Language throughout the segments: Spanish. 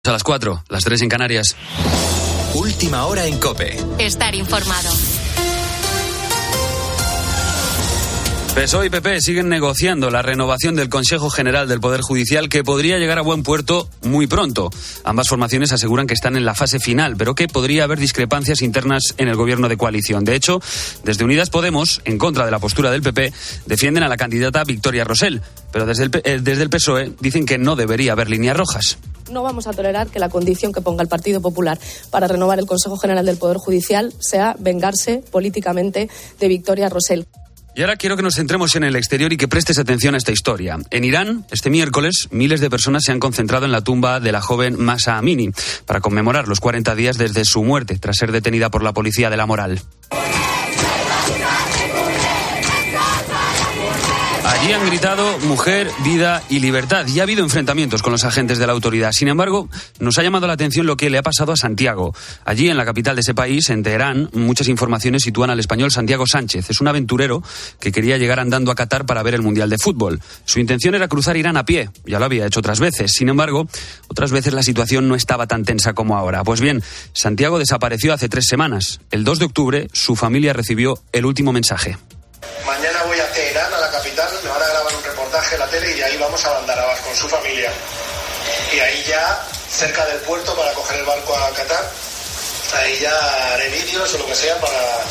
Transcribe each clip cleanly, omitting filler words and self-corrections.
A las 4, las 3 en Canarias. Última hora en COPE. Estar informado. PSOE y PP siguen negociando la renovación del Consejo General del Poder Judicial, que podría llegar a buen puerto muy pronto. Ambas formaciones aseguran que están en la fase final, pero que podría haber discrepancias internas en el gobierno de coalición. De hecho, desde Unidas Podemos, en contra de la postura del PP, defienden a la candidata Victoria Rosell, pero desde el PSOE dicen que no debería haber líneas rojas. No vamos a tolerar que la condición que ponga el Partido Popular para renovar el Consejo General del Poder Judicial sea vengarse políticamente de Victoria Rosell. Y ahora quiero que nos centremos en el exterior y que prestes atención a esta historia. En Irán, este miércoles, miles de personas se han concentrado en la tumba de la joven Mahsa Amini para conmemorar los 40 días desde su muerte, tras ser detenida por la policía de la moral. Allí han gritado mujer, vida y libertad, y ha habido enfrentamientos con los agentes de la autoridad. Sin embargo, nos ha llamado la atención lo que le ha pasado a Santiago. Allí, en la capital de ese país, en Teherán, muchas informaciones sitúan al español Santiago Sánchez. Es un aventurero que quería llegar andando a Qatar para ver el Mundial de Fútbol. Su intención era cruzar Irán a pie, ya lo había hecho otras veces. Sin embargo, otras veces la situación no estaba tan tensa como ahora. Pues bien, Santiago desapareció hace 3 semanas. El 2 de octubre, su familia recibió el último mensaje. Mañana voy a Teherán, a la capital, me van a grabar un reportaje en la tele y ahí vamos a Bandarabas con su familia. Y ahí ya, cerca del puerto, para coger el barco a Qatar, ahí ya haré vídeos o lo que sea para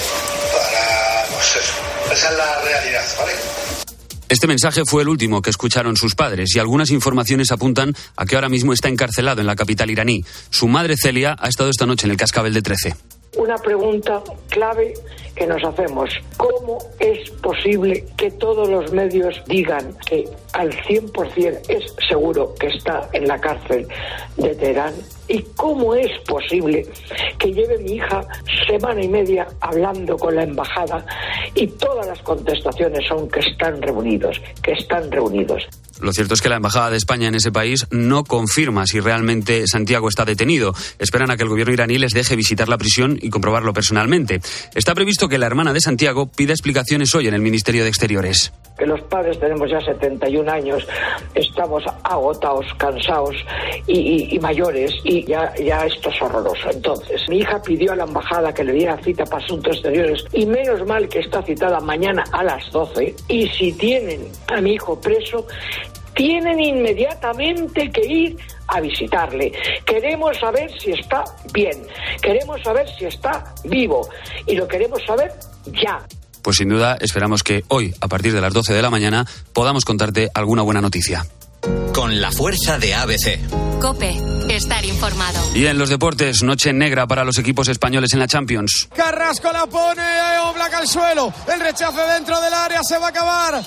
pues eso. Esa es la realidad, ¿vale? Este mensaje fue el último que escucharon sus padres y algunas informaciones apuntan a que ahora mismo está encarcelado en la capital iraní. Su madre Celia ha estado esta noche en el Cascabel de 13. Una pregunta clave que nos hacemos: ¿cómo es posible que todos los medios digan que al 100% es seguro que está en la cárcel de Teherán? ¿Y cómo es posible que lleve mi hija semana y media hablando con la embajada y todas las contestaciones son que están reunidos, que están reunidos? Lo cierto es que la Embajada de España en ese país no confirma si realmente Santiago está detenido. Esperan a que el gobierno iraní les deje visitar la prisión y comprobarlo personalmente. Está previsto que la hermana de Santiago pida explicaciones hoy en el Ministerio de Exteriores. Que los padres tenemos ya 71 años, estamos agotados, cansados y mayores, y ya esto es horroroso. Entonces, mi hija pidió a la embajada que le diera cita para asuntos exteriores, y menos mal que está citada mañana a las 12, y si tienen a mi hijo preso, tienen inmediatamente que ir a visitarle. Queremos saber si está bien, queremos saber si está vivo, y lo queremos saber ya. Pues sin duda esperamos que hoy, a partir de las 12 de la mañana, podamos contarte alguna buena noticia. Con la fuerza de ABC. COPE. Estar informado. Y en los deportes, noche negra para los equipos españoles en la Champions. Carrasco la pone, Oblak al suelo. El rechace dentro del área, se va a acabar,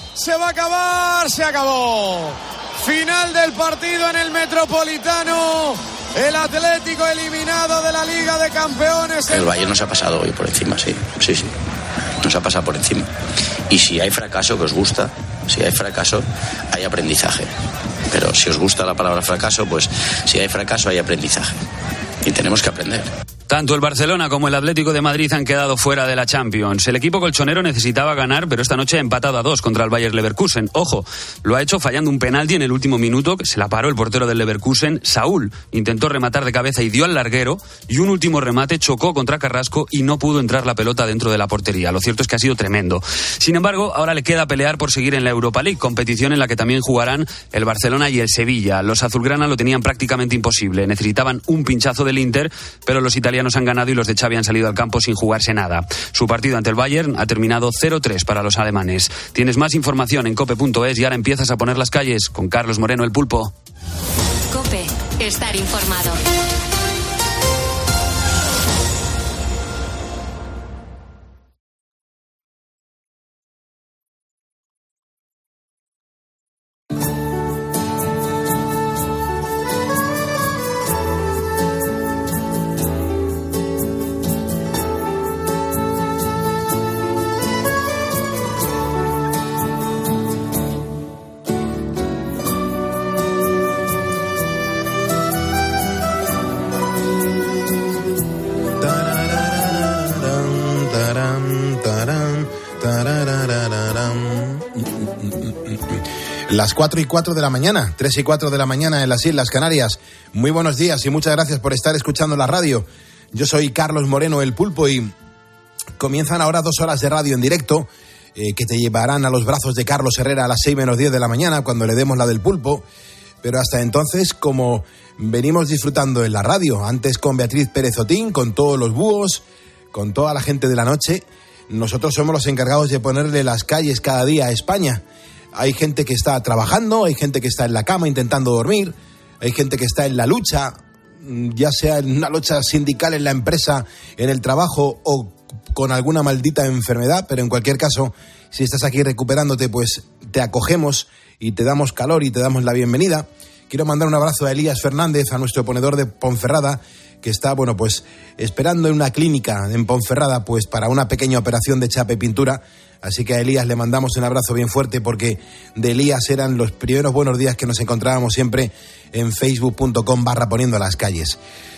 se acabó. Final del partido en el Metropolitano. El Atlético eliminado de la Liga de Campeones. El Bayern nos ha pasado hoy por encima, sí. Nos ha pasado por encima. Y si hay fracaso, que os gusta, si hay fracaso, hay aprendizaje. Pero si os gusta la palabra fracaso, pues si hay fracaso, hay aprendizaje. Y tenemos que aprender. Tanto el Barcelona como el Atlético de Madrid han quedado fuera de la Champions. El equipo colchonero necesitaba ganar, pero esta noche ha empatado a 2 contra el Bayer Leverkusen. Ojo, lo ha hecho fallando un penalti en el último minuto, que se la paró el portero del Leverkusen, Saúl. Intentó rematar de cabeza y dio al larguero, y un último remate chocó contra Carrasco y no pudo entrar la pelota dentro de la portería. Lo cierto es que ha sido tremendo. Sin embargo, ahora le queda pelear por seguir en la Europa League, competición en la que también jugarán el Barcelona y el Sevilla. Los azulgrana lo tenían prácticamente imposible. Necesitaban un pinchazo del Inter, pero los italianos han ganado y los de Xavi han salido al campo sin jugarse nada. Su partido ante el Bayern ha terminado 0-3 para los alemanes. Tienes más información en cope.es y ahora empiezas a poner las calles con Carlos Moreno, el Pulpo. COPE. Estar informado. Las 4:04 de la mañana, 3:04 de la mañana en las Islas Canarias. Muy buenos días y muchas gracias por estar escuchando la radio. Yo soy Carlos Moreno, el Pulpo, y comienzan ahora 2 horas de radio en directo que te llevarán a los brazos de Carlos Herrera a las 6 menos 10 de la mañana cuando le demos la del Pulpo. Pero hasta entonces, como venimos disfrutando en la radio, antes con Beatriz Pérez Otín, con todos los búhos, con toda la gente de la noche, nosotros somos los encargados de ponerle las calles cada día a España. Hay gente que está trabajando, hay gente que está en la cama intentando dormir, hay gente que está en la lucha, ya sea en una lucha sindical en la empresa, en el trabajo o con alguna maldita enfermedad, pero en cualquier caso, si estás aquí recuperándote, pues te acogemos y te damos calor y te damos la bienvenida. Quiero mandar un abrazo a Elías Fernández, a nuestro ponedor de Ponferrada, que está, pues esperando en una clínica en Ponferrada, pues para una pequeña operación de chapa y pintura. Así que a Elías le mandamos un abrazo bien fuerte, porque de Elías eran los primeros buenos días que nos encontrábamos siempre en facebook.com/poniendo las calles.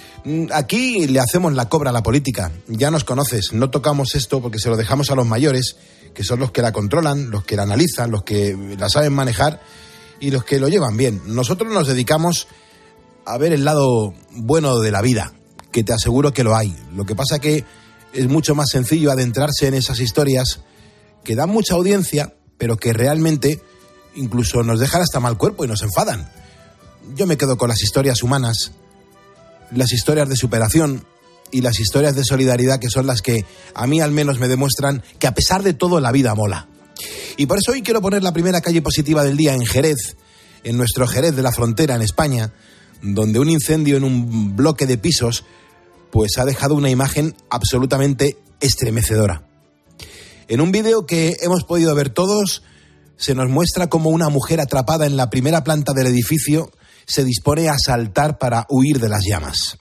Aquí le hacemos la cobra a la política, ya nos conoces, no tocamos esto porque se lo dejamos a los mayores, que son los que la controlan, los que la analizan, los que la saben manejar y los que lo llevan bien. Nosotros nos dedicamos a ver el lado bueno de la vida, que te aseguro que lo hay. Lo que pasa que es mucho más sencillo adentrarse en esas historias que dan mucha audiencia, pero que realmente incluso nos dejan hasta mal cuerpo y nos enfadan. Yo me quedo con las historias humanas, las historias de superación y las historias de solidaridad, que son las que a mí al menos me demuestran que a pesar de todo la vida mola. Y por eso hoy quiero poner la primera calle positiva del día en Jerez, en nuestro Jerez de la Frontera, en España, donde un incendio en un bloque de pisos pues ha dejado una imagen absolutamente estremecedora. En un vídeo que hemos podido ver todos, se nos muestra cómo una mujer atrapada en la primera planta del edificio se dispone a saltar para huir de las llamas.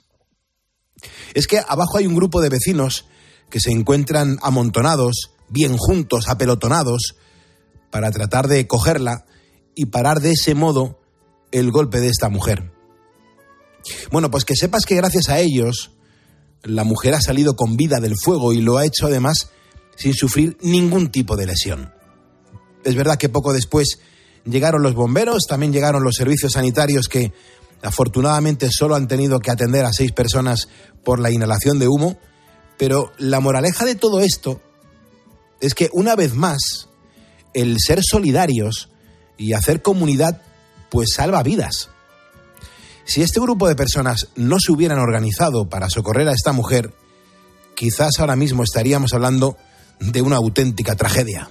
Es que abajo hay un grupo de vecinos que se encuentran amontonados, bien juntos, apelotonados, para tratar de cogerla y parar de ese modo el golpe de esta mujer. Bueno, pues que sepas que gracias a ellos la mujer ha salido con vida del fuego y lo ha hecho además sin sufrir ningún tipo de lesión. Es verdad que poco después llegaron los bomberos, también llegaron los servicios sanitarios que afortunadamente solo han tenido que atender a 6 personas por la inhalación de humo, pero la moraleja de todo esto es que una vez más el ser solidarios y hacer comunidad pues salva vidas. Si este grupo de personas no se hubieran organizado para socorrer a esta mujer, quizás ahora mismo estaríamos hablando de una auténtica tragedia.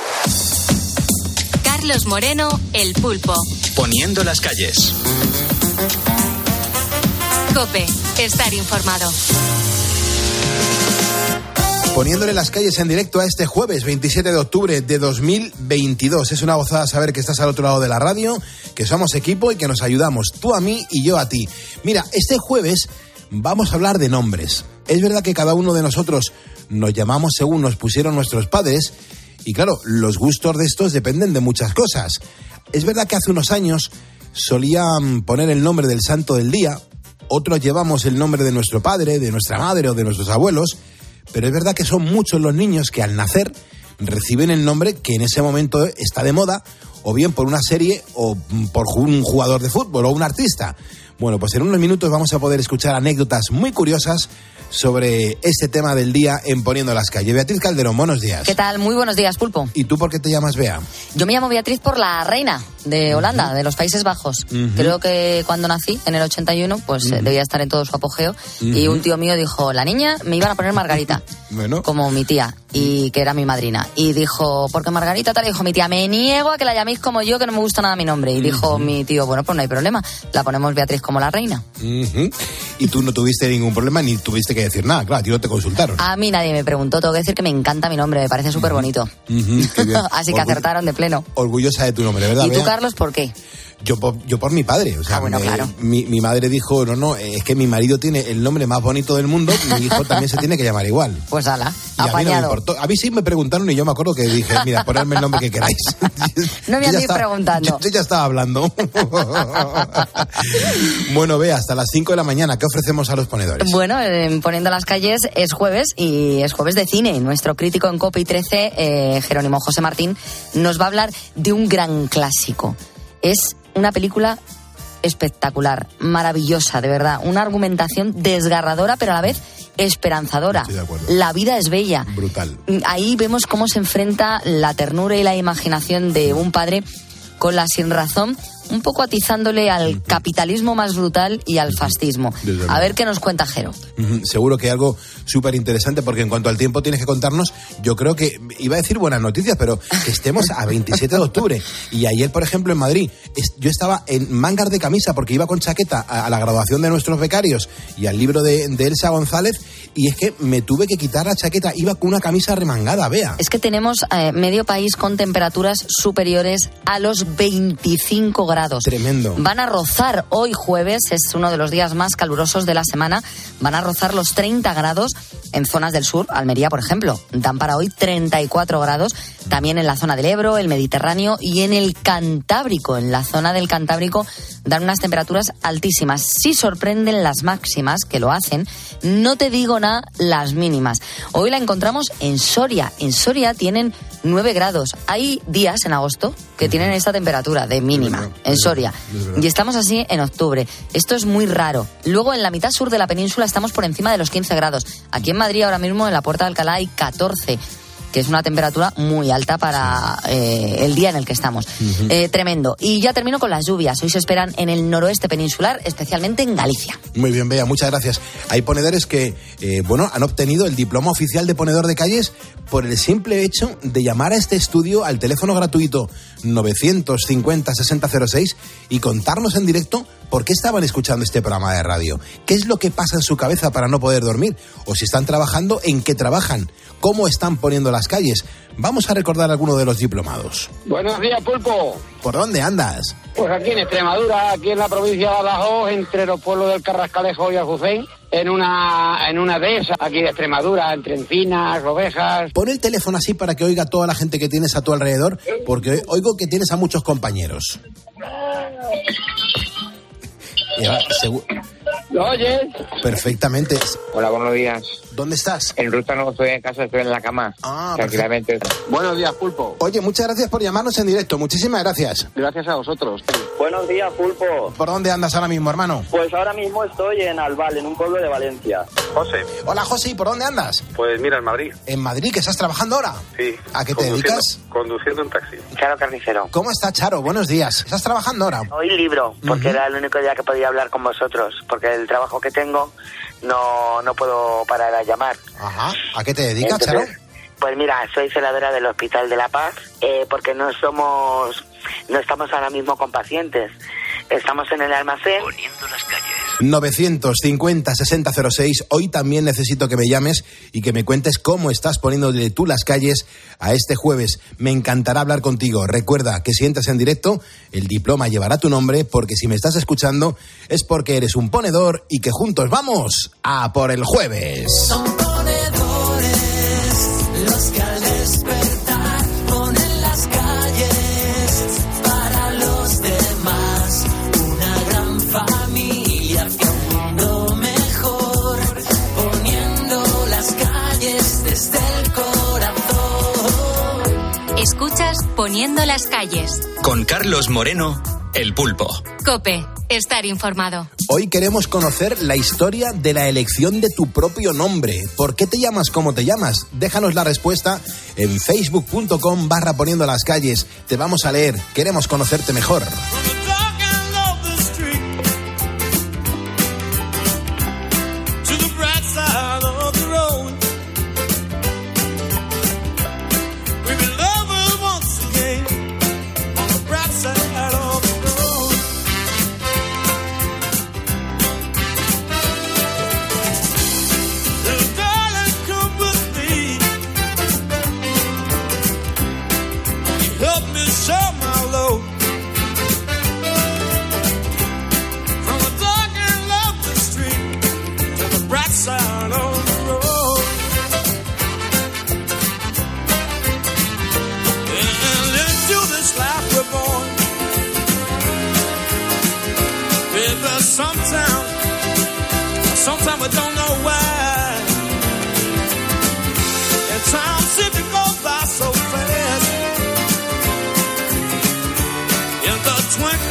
Carlos Moreno, el Pulpo. Poniendo las calles. COPE, estar informado. Poniéndole las calles en directo a este jueves 27 de octubre de 2022. Es una gozada saber que estás al otro lado de la radio, que somos equipo y que nos ayudamos, tú a mí y yo a ti. Mira, este jueves vamos a hablar de nombres. Es verdad que cada uno de nosotros nos llamamos según nos pusieron nuestros padres y claro, los gustos de estos dependen de muchas cosas. Es verdad que hace unos años solían poner el nombre del santo del día, otros llevamos el nombre de nuestro padre, de nuestra madre o de nuestros abuelos, pero es verdad que son muchos los niños que al nacer reciben el nombre que en ese momento está de moda, o bien por una serie o por un jugador de fútbol o un artista. Bueno, pues en unos minutos vamos a poder escuchar anécdotas muy curiosas sobre este tema del día en Poniendo las calles. Beatriz Calderón, buenos días. ¿Qué tal? Muy buenos días, Pulpo. ¿Y tú por qué te llamas Bea? Yo me llamo Beatriz por la reina de Holanda, de los Países Bajos. Creo que cuando nací, en el 81, pues debía estar en todo su apogeo. Y un tío mío dijo, la niña me iban a poner Margarita, bueno, como mi tía, y que era mi madrina. Y dijo, ¿por qué Margarita? Tal, y dijo mi tía, me niego a que la llaméis como yo, que no me gusta nada mi nombre. Y dijo mi tío, bueno, pues no hay problema, la ponemos Beatriz como la reina. Y tú no tuviste ningún problema ni tuviste que decir nada, claro, a ti no te consultaron. A mí nadie me preguntó, tengo que decir que me encanta mi nombre, me parece súper bonito. Así que acertaron de pleno. Orgullosa de tu nombre, ¿verdad? ¿Y tú, Bea? Carlos, por qué? Yo por mi padre, o sea, bueno, claro. mi madre dijo, no, es que mi marido tiene el nombre más bonito del mundo, mi hijo también se tiene que llamar igual. Pues ala, y apañado. A mí no me importó. A mí sí me preguntaron y yo me acuerdo que dije, mira, ponedme el nombre que queráis. No me andéis preguntando. Yo ya estaba hablando. Bueno, ve, hasta las 5 de la mañana, ¿qué ofrecemos a los ponedores? Bueno, Poniendo las calles es jueves y es jueves de cine. Nuestro crítico en COPE y 13, Jerónimo José Martín, nos va a hablar de un gran clásico. Es una película espectacular, maravillosa, de verdad. Una argumentación desgarradora, pero a la vez esperanzadora. Estoy de acuerdo. La vida es bella. Brutal. Ahí vemos cómo se enfrenta la ternura y la imaginación de un padre con la sinrazón, un poco atizándole al capitalismo más brutal y al fascismo. A ver qué nos cuenta Jero. Seguro que hay algo súper interesante, porque en cuanto al tiempo tienes que contarnos, yo creo que, iba a decir buenas noticias, pero que estemos a 27 de octubre. Y ayer, por ejemplo, en Madrid, yo estaba en mangas de camisa porque iba con chaqueta a la graduación de nuestros becarios y al libro de Elsa González, y es que me tuve que quitar la chaqueta, iba con una camisa remangada, vea. Es que tenemos medio país con temperaturas superiores a los 25 grados. Tremendo. Van a rozar hoy jueves, es uno de los días más calurosos de la semana, van a rozar los 30 grados en zonas del sur, Almería, por ejemplo. Dan para hoy 34 grados, también en la zona del Ebro, el Mediterráneo y en el Cantábrico. En la zona del Cantábrico dan unas temperaturas altísimas. Sí sorprenden las máximas, que lo hacen, no te digo nada las mínimas. Hoy la encontramos en Soria. En Soria tienen 9 grados. Hay días en agosto que tienen esta temperatura de mínima en Soria. Y estamos así en octubre. Esto es muy raro. Luego en la mitad sur de la península estamos por encima de los 15 grados. Aquí en Madrid ahora mismo en la Puerta de Alcalá hay 14, que es una temperatura muy alta para el día en el que estamos. Tremendo. Y ya termino con las lluvias. Hoy se esperan en el noroeste peninsular, especialmente en Galicia. Muy bien, Bea, muchas gracias. Hay ponedores que, han obtenido el diploma oficial de ponedor de calles por el simple hecho de llamar a este estudio al teléfono gratuito 950-6006 y contarnos en directo por qué estaban escuchando este programa de radio, qué es lo que pasa en su cabeza para no poder dormir, o si están trabajando, en qué trabajan, cómo están poniendo las calles. Vamos a recordar algunos de los diplomados. Buenos días, Pulpo. ¿Por dónde andas? Pues aquí en Extremadura, aquí en la provincia de Badajoz, entre los pueblos del Carrascalejo y Aljucén, en una dehesa aquí de Extremadura, entre encinas, ovejas. Pon el teléfono así para que oiga toda la gente que tienes a tu alrededor, porque oigo que tienes a muchos compañeros. ¿Lo oyes? Perfectamente. Hola, buenos días. ¿Dónde estás? En ruta no estoy en casa, estoy en la cama. Tranquilamente. Buenos días, Pulpo. Oye, muchas gracias por llamarnos en directo. Muchísimas gracias. Gracias a vosotros. Buenos días, Pulpo. ¿Por dónde andas ahora mismo, hermano? Pues ahora mismo estoy en Albal, en un pueblo de Valencia. José. Hola, José. ¿Y por dónde andas? Pues mira, en Madrid. ¿En Madrid? ¿Que estás trabajando ahora? Sí. ¿A qué te dedicas? Conduciendo un taxi. Charo Carnicero. ¿Cómo está, Charo? Buenos días. ¿Estás trabajando ahora? Hoy libro, porque era el único día que podía hablar con vosotros, porque el trabajo que tengo no puedo parar a llamar. Ajá. ¿A qué te dedicas, Charo? Pues mira, soy celadora del Hospital de la Paz, porque no estamos ahora mismo con pacientes. Estamos en el almacén. Poniendo las calles. 950-6006. Hoy también necesito que me llames y que me cuentes cómo estás poniéndole tú las calles a este jueves. Me encantará hablar contigo. Recuerda que si entras en directo, el diploma llevará tu nombre, porque si me estás escuchando es porque eres un ponedor y que juntos vamos a por el jueves. Son ponedores los que al despertar ponen las calles para los demás. Una gran familia hacia un mundo mejor, poniendo las calles desde el corazón. Escuchas Poniendo las calles. Con Carlos Moreno, El Pulpo. COPE. Estar informado. Hoy queremos conocer la historia de la elección de tu propio nombre. ¿Por qué te llamas como te llamas? Déjanos la respuesta en facebook.com/poniendo las calles. Te vamos a leer. Queremos conocerte mejor. Sometimes we don't know why. And time simply goes by so fast. In the twinkle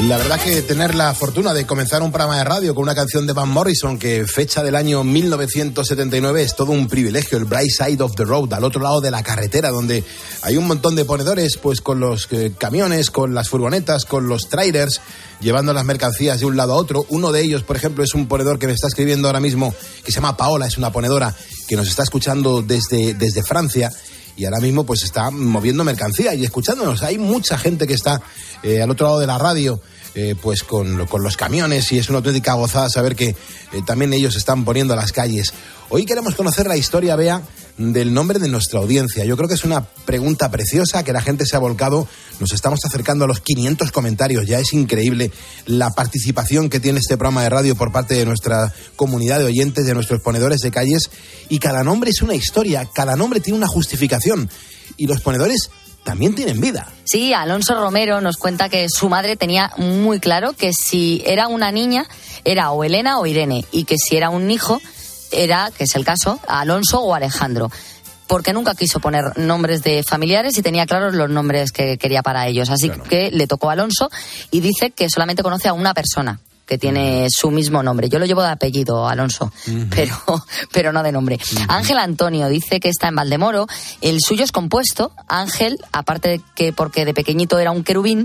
La verdad que tener la fortuna de comenzar un programa de radio con una canción de Van Morrison que fecha del año 1979 es todo un privilegio. El Bright Side of the Road, al otro lado de la carretera, donde hay un montón de ponedores pues con los camiones, con las furgonetas, con los trailers, llevando las mercancías de un lado a otro. Uno de ellos, por ejemplo, es un ponedor que me está escribiendo ahora mismo, que se llama Paola, es una ponedora que nos está escuchando desde Francia. Y ahora mismo pues está moviendo mercancía y escuchándonos. Hay mucha gente que está al otro lado de la radio pues con los camiones, y es una auténtica gozada saber que también ellos están poniendo las calles. Hoy queremos conocer la historia, Bea, del nombre de nuestra audiencia. Yo creo que es una pregunta preciosa que la gente se ha volcado. Nos estamos acercando a los 500 comentarios. Ya es increíble la participación que tiene este programa de radio por parte de nuestra comunidad de oyentes, de nuestros ponedores de calles. Y cada nombre es una historia, cada nombre tiene una justificación. Y los ponedores también tienen vida. Sí, Alonso Romero nos cuenta que su madre tenía muy claro que si era una niña, era o Elena o Irene. Y que si era un hijo, era, que es el caso, Alonso o Alejandro, porque nunca quiso poner nombres de familiares y tenía claros los nombres que quería para ellos. Así que le tocó a Alonso y dice que solamente conoce a una persona que tiene su mismo nombre. Yo lo llevo de apellido, Alonso, pero no de nombre. Ángel Antonio dice que está en Valdemoro. El suyo es compuesto. Ángel, aparte de que porque de pequeñito era un querubín,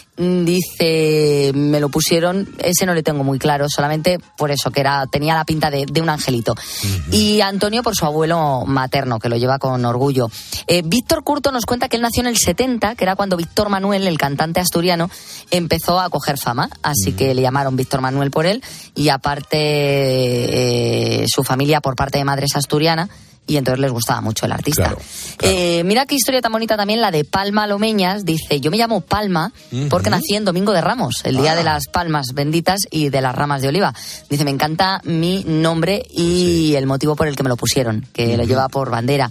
dice, me lo pusieron, ese no le tengo muy claro, solamente por eso, que tenía la pinta de un angelito. Y Antonio por su abuelo materno, que lo lleva con orgullo. Víctor Curto nos cuenta que él nació en el 70, que era cuando Víctor Manuel, el cantante asturiano, empezó a coger fama, así que le llamaron Víctor Manuel por él, y aparte su familia por parte de madre es asturiana, y entonces les gustaba mucho el artista. Claro. Mira qué historia tan bonita también la de Palma Lomeñas. Dice, yo me llamo Palma porque nací en Domingo de Ramos, el día de las palmas benditas y de las ramas de oliva. Dice, me encanta mi nombre y el motivo por el que me lo pusieron, que lo lleva por bandera.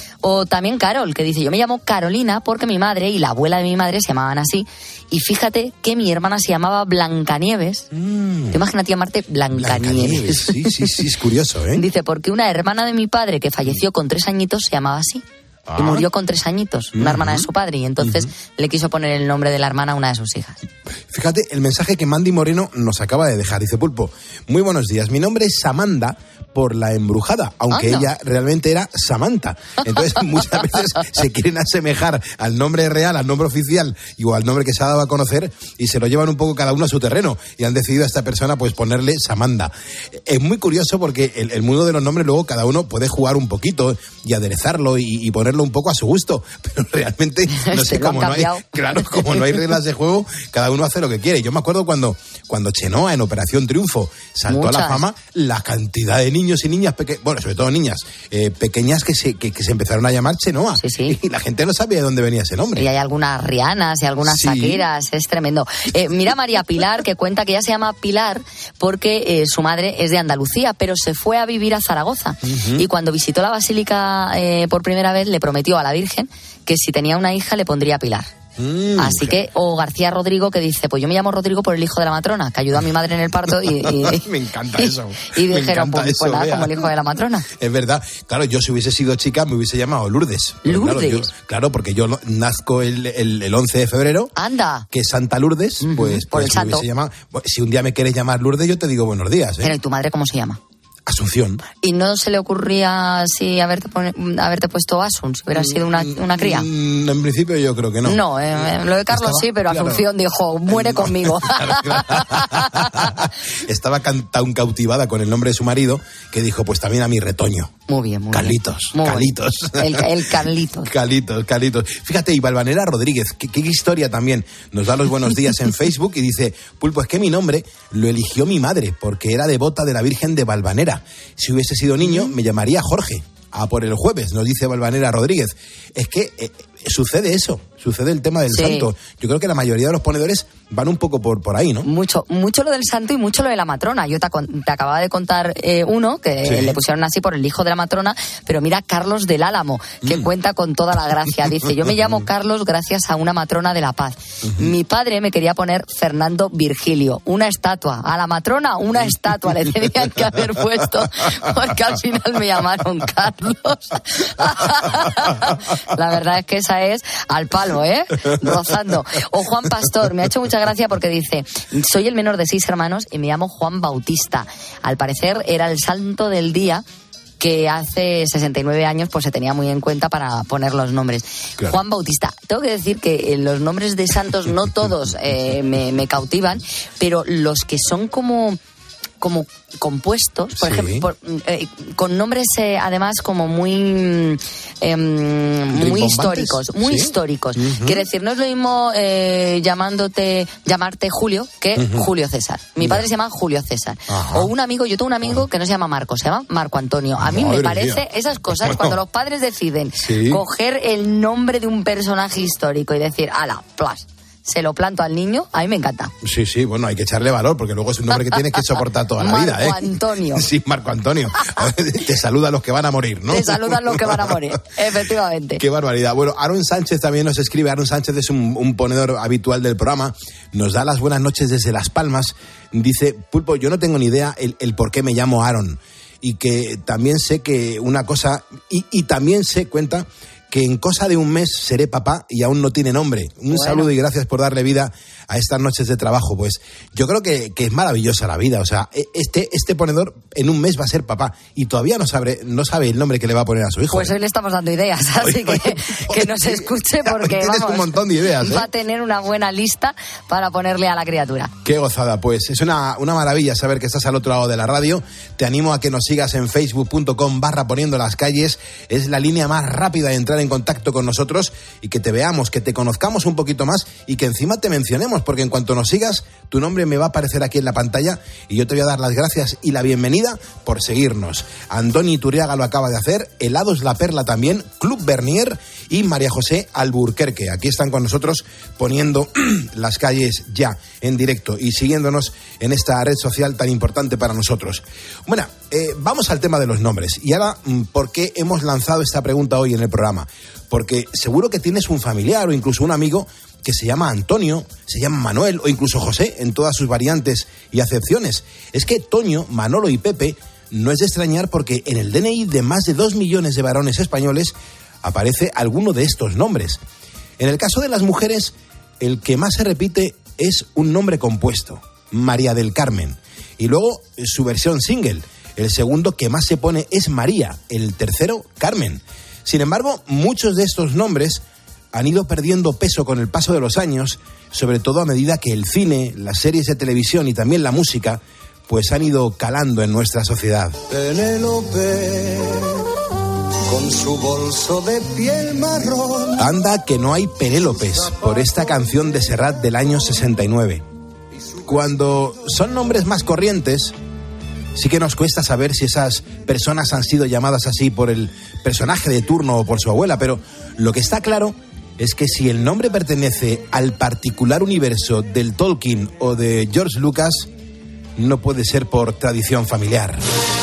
O también Carol, que dice, yo me llamo Carolina porque mi madre y la abuela de mi madre se llamaban así. Y fíjate que mi hermana se llamaba Blancanieves. ¿Te imaginas llamarte Blancanieves? Sí, es curioso, ¿eh? Dice, porque una hermana de mi padre que falleció con 3 añitos se llamaba así. Y murió con 3 añitos, una hermana de su padre, y entonces le quiso poner el nombre de la hermana a una de sus hijas. Fíjate el mensaje que Mandy Moreno nos acaba de dejar. Dice, Pulpo, muy buenos días, mi nombre es Samantha por la embrujada, aunque ella realmente era Samantha. Entonces muchas veces se quieren asemejar al nombre real, al nombre oficial o al nombre que se ha dado a conocer, y se lo llevan un poco cada uno a su terreno, y han decidido a esta persona pues ponerle Samantha. Es muy curioso porque el mundo de los nombres luego cada uno puede jugar un poquito y aderezarlo y ponerlo un poco a su gusto, pero realmente no sé cómo no hay, claro, como no hay reglas de juego, cada uno hace lo que quiere. Yo me acuerdo cuando Chenoa en Operación Triunfo saltó a la fama, la cantidad de niños y niñas bueno, sobre todo niñas pequeñas que se empezaron a llamar Chenoa, y la gente no sabía de dónde venía ese nombre. Y hay algunas Rianas y algunas Shakiras, es tremendo. Mira María Pilar, que cuenta que ella se llama Pilar porque su madre es de Andalucía, pero se fue a vivir a Zaragoza, y cuando visitó la basílica por primera vez le prometió a la Virgen que si tenía una hija le pondría Pilar. Así que, o García Rodrigo, que dice, pues yo me llamo Rodrigo por el hijo de la matrona, que ayudó a mi madre en el parto y me encanta eso. Y dijeron, pues nada, como el hijo de la matrona. Es verdad. Claro, yo si hubiese sido chica me hubiese llamado Lourdes. Lourdes. Claro, porque yo nazco el 11 de febrero. Anda. Que es Santa Lourdes, pues por el santo. Si un día me quieres llamar Lourdes, yo te digo buenos días. Pero ¿y tu madre cómo se llama? Asunción. ¿Y no se le ocurría así haberte puesto Asun, si hubiera sido una cría? En principio yo creo que no. No, lo de Carlos sí, pero Asunción dijo, muere conmigo. Claro. Estaba tan cautivada con el nombre de su marido que dijo, pues también a mi retoño. Muy bien, muy Carlitos, bien. Carlitos. El Carlitos. Carlitos. Fíjate, y Valvanera Rodríguez, qué historia también. Nos da los buenos días en Facebook y dice, Pulpo, es que mi nombre lo eligió mi madre porque era devota de la Virgen de Valvanera. Si hubiese sido niño, me llamaría Jorge. Por el jueves, nos dice Valvanera Rodríguez. Es que sucede eso, sucede el tema del santo. Yo creo que la mayoría de los ponedores van un poco por ahí, ¿no? Mucho lo del santo y mucho lo de la matrona. Yo te acababa de contar uno que le pusieron así por el hijo de la matrona, pero mira Carlos del Álamo, que cuenta con toda la gracia. Dice, yo me llamo Carlos gracias a una matrona de la paz. Mi padre me quería poner Fernando Virgilio, una estatua. A la matrona, una estatua le tenían que haber puesto, porque al final me llamaron Carlos. La verdad es que esa esa es al palo, rozando. O Juan Pastor, me ha hecho mucha gracia porque dice: soy el menor de 6 hermanos y me llamo Juan Bautista. Al parecer era el santo del día que hace 69 años pues se tenía muy en cuenta para poner los nombres. Claro. Juan Bautista. Tengo que decir que los nombres de santos no todos me cautivan, pero los que son como compuestos, por ejemplo, con nombres además como muy históricos, históricos. Quiere decir, no es lo mismo llamarte Julio que Julio César. Mi padre se llama Julio César. Ajá. O yo tengo un amigo que no se llama Marco, se llama Marco Antonio. A mí me parece esas cosas, cuando los padres deciden coger el nombre de un personaje histórico y decir, ala, plas, se lo planto al niño, a mí me encanta. Sí, bueno, hay que echarle valor, porque luego es un nombre que tienes que soportar toda la vida, Marco Antonio. Sí, Marco Antonio. Te saludan los que van a morir, ¿no? Te saludan los que van a morir, efectivamente. Qué barbaridad. Bueno, Aaron Sánchez también nos escribe. Aaron Sánchez es un ponedor habitual del programa. Nos da las buenas noches desde Las Palmas. Dice: Pulpo, yo no tengo ni idea el por qué me llamo Aaron. Y que también sé que una cosa... Y también se cuenta que en cosa de un mes seré papá y aún no tiene nombre. Un saludo y gracias por darle vida a estas noches de trabajo. Pues yo creo que es maravillosa la vida. O sea, este ponedor en un mes va a ser papá y todavía no sabe el nombre que le va a poner a su hijo. Pues hoy le estamos dando ideas, así que nos escuche porque tienes un montón de ideas. Va a tener una buena lista para ponerle a la criatura. Qué gozada, pues. Es una maravilla saber que estás al otro lado de la radio. Te animo a que nos sigas en facebook.com/poniendo las calles. Es la línea más rápida de entrar en contacto con nosotros y que te veamos, que te conozcamos un poquito más y que encima te mencionemos, porque en cuanto nos sigas, tu nombre me va a aparecer aquí en la pantalla y yo te voy a dar las gracias y la bienvenida por seguirnos. Andoni Turiaga lo acaba de hacer, Helados La Perla también, Club Bernier y María José Alburquerque. Aquí están con nosotros poniendo las calles ya en directo y siguiéndonos en esta red social tan importante para nosotros. Bueno, vamos al tema de los nombres. Y ahora, ¿por qué hemos lanzado esta pregunta hoy en el programa? Porque seguro que tienes un familiar o incluso un amigo que se llama Antonio, se llama Manuel o incluso José en todas sus variantes y acepciones. Es que Toño, Manolo y Pepe no es de extrañar porque en el DNI de más de 2 millones de varones españoles aparece alguno de estos nombres. En el caso de las mujeres, el que más se repite es un nombre compuesto, María del Carmen. Y luego su versión single, el segundo que más se pone es María, el tercero Carmen. Sin embargo, muchos de estos nombres han ido perdiendo peso con el paso de los años, sobre todo a medida que el cine, las series de televisión y también la música, pues han ido calando en nuestra sociedad. Penélope, con su bolso de piel marrón. Anda que no hay Penélopes por esta canción de Serrat del año 69. Cuando son nombres más corrientes, sí que nos cuesta saber si esas personas han sido llamadas así por el personaje de turno o por su abuela, pero lo que está claro es que si el nombre pertenece al particular universo del Tolkien o de George Lucas, no puede ser por tradición familiar.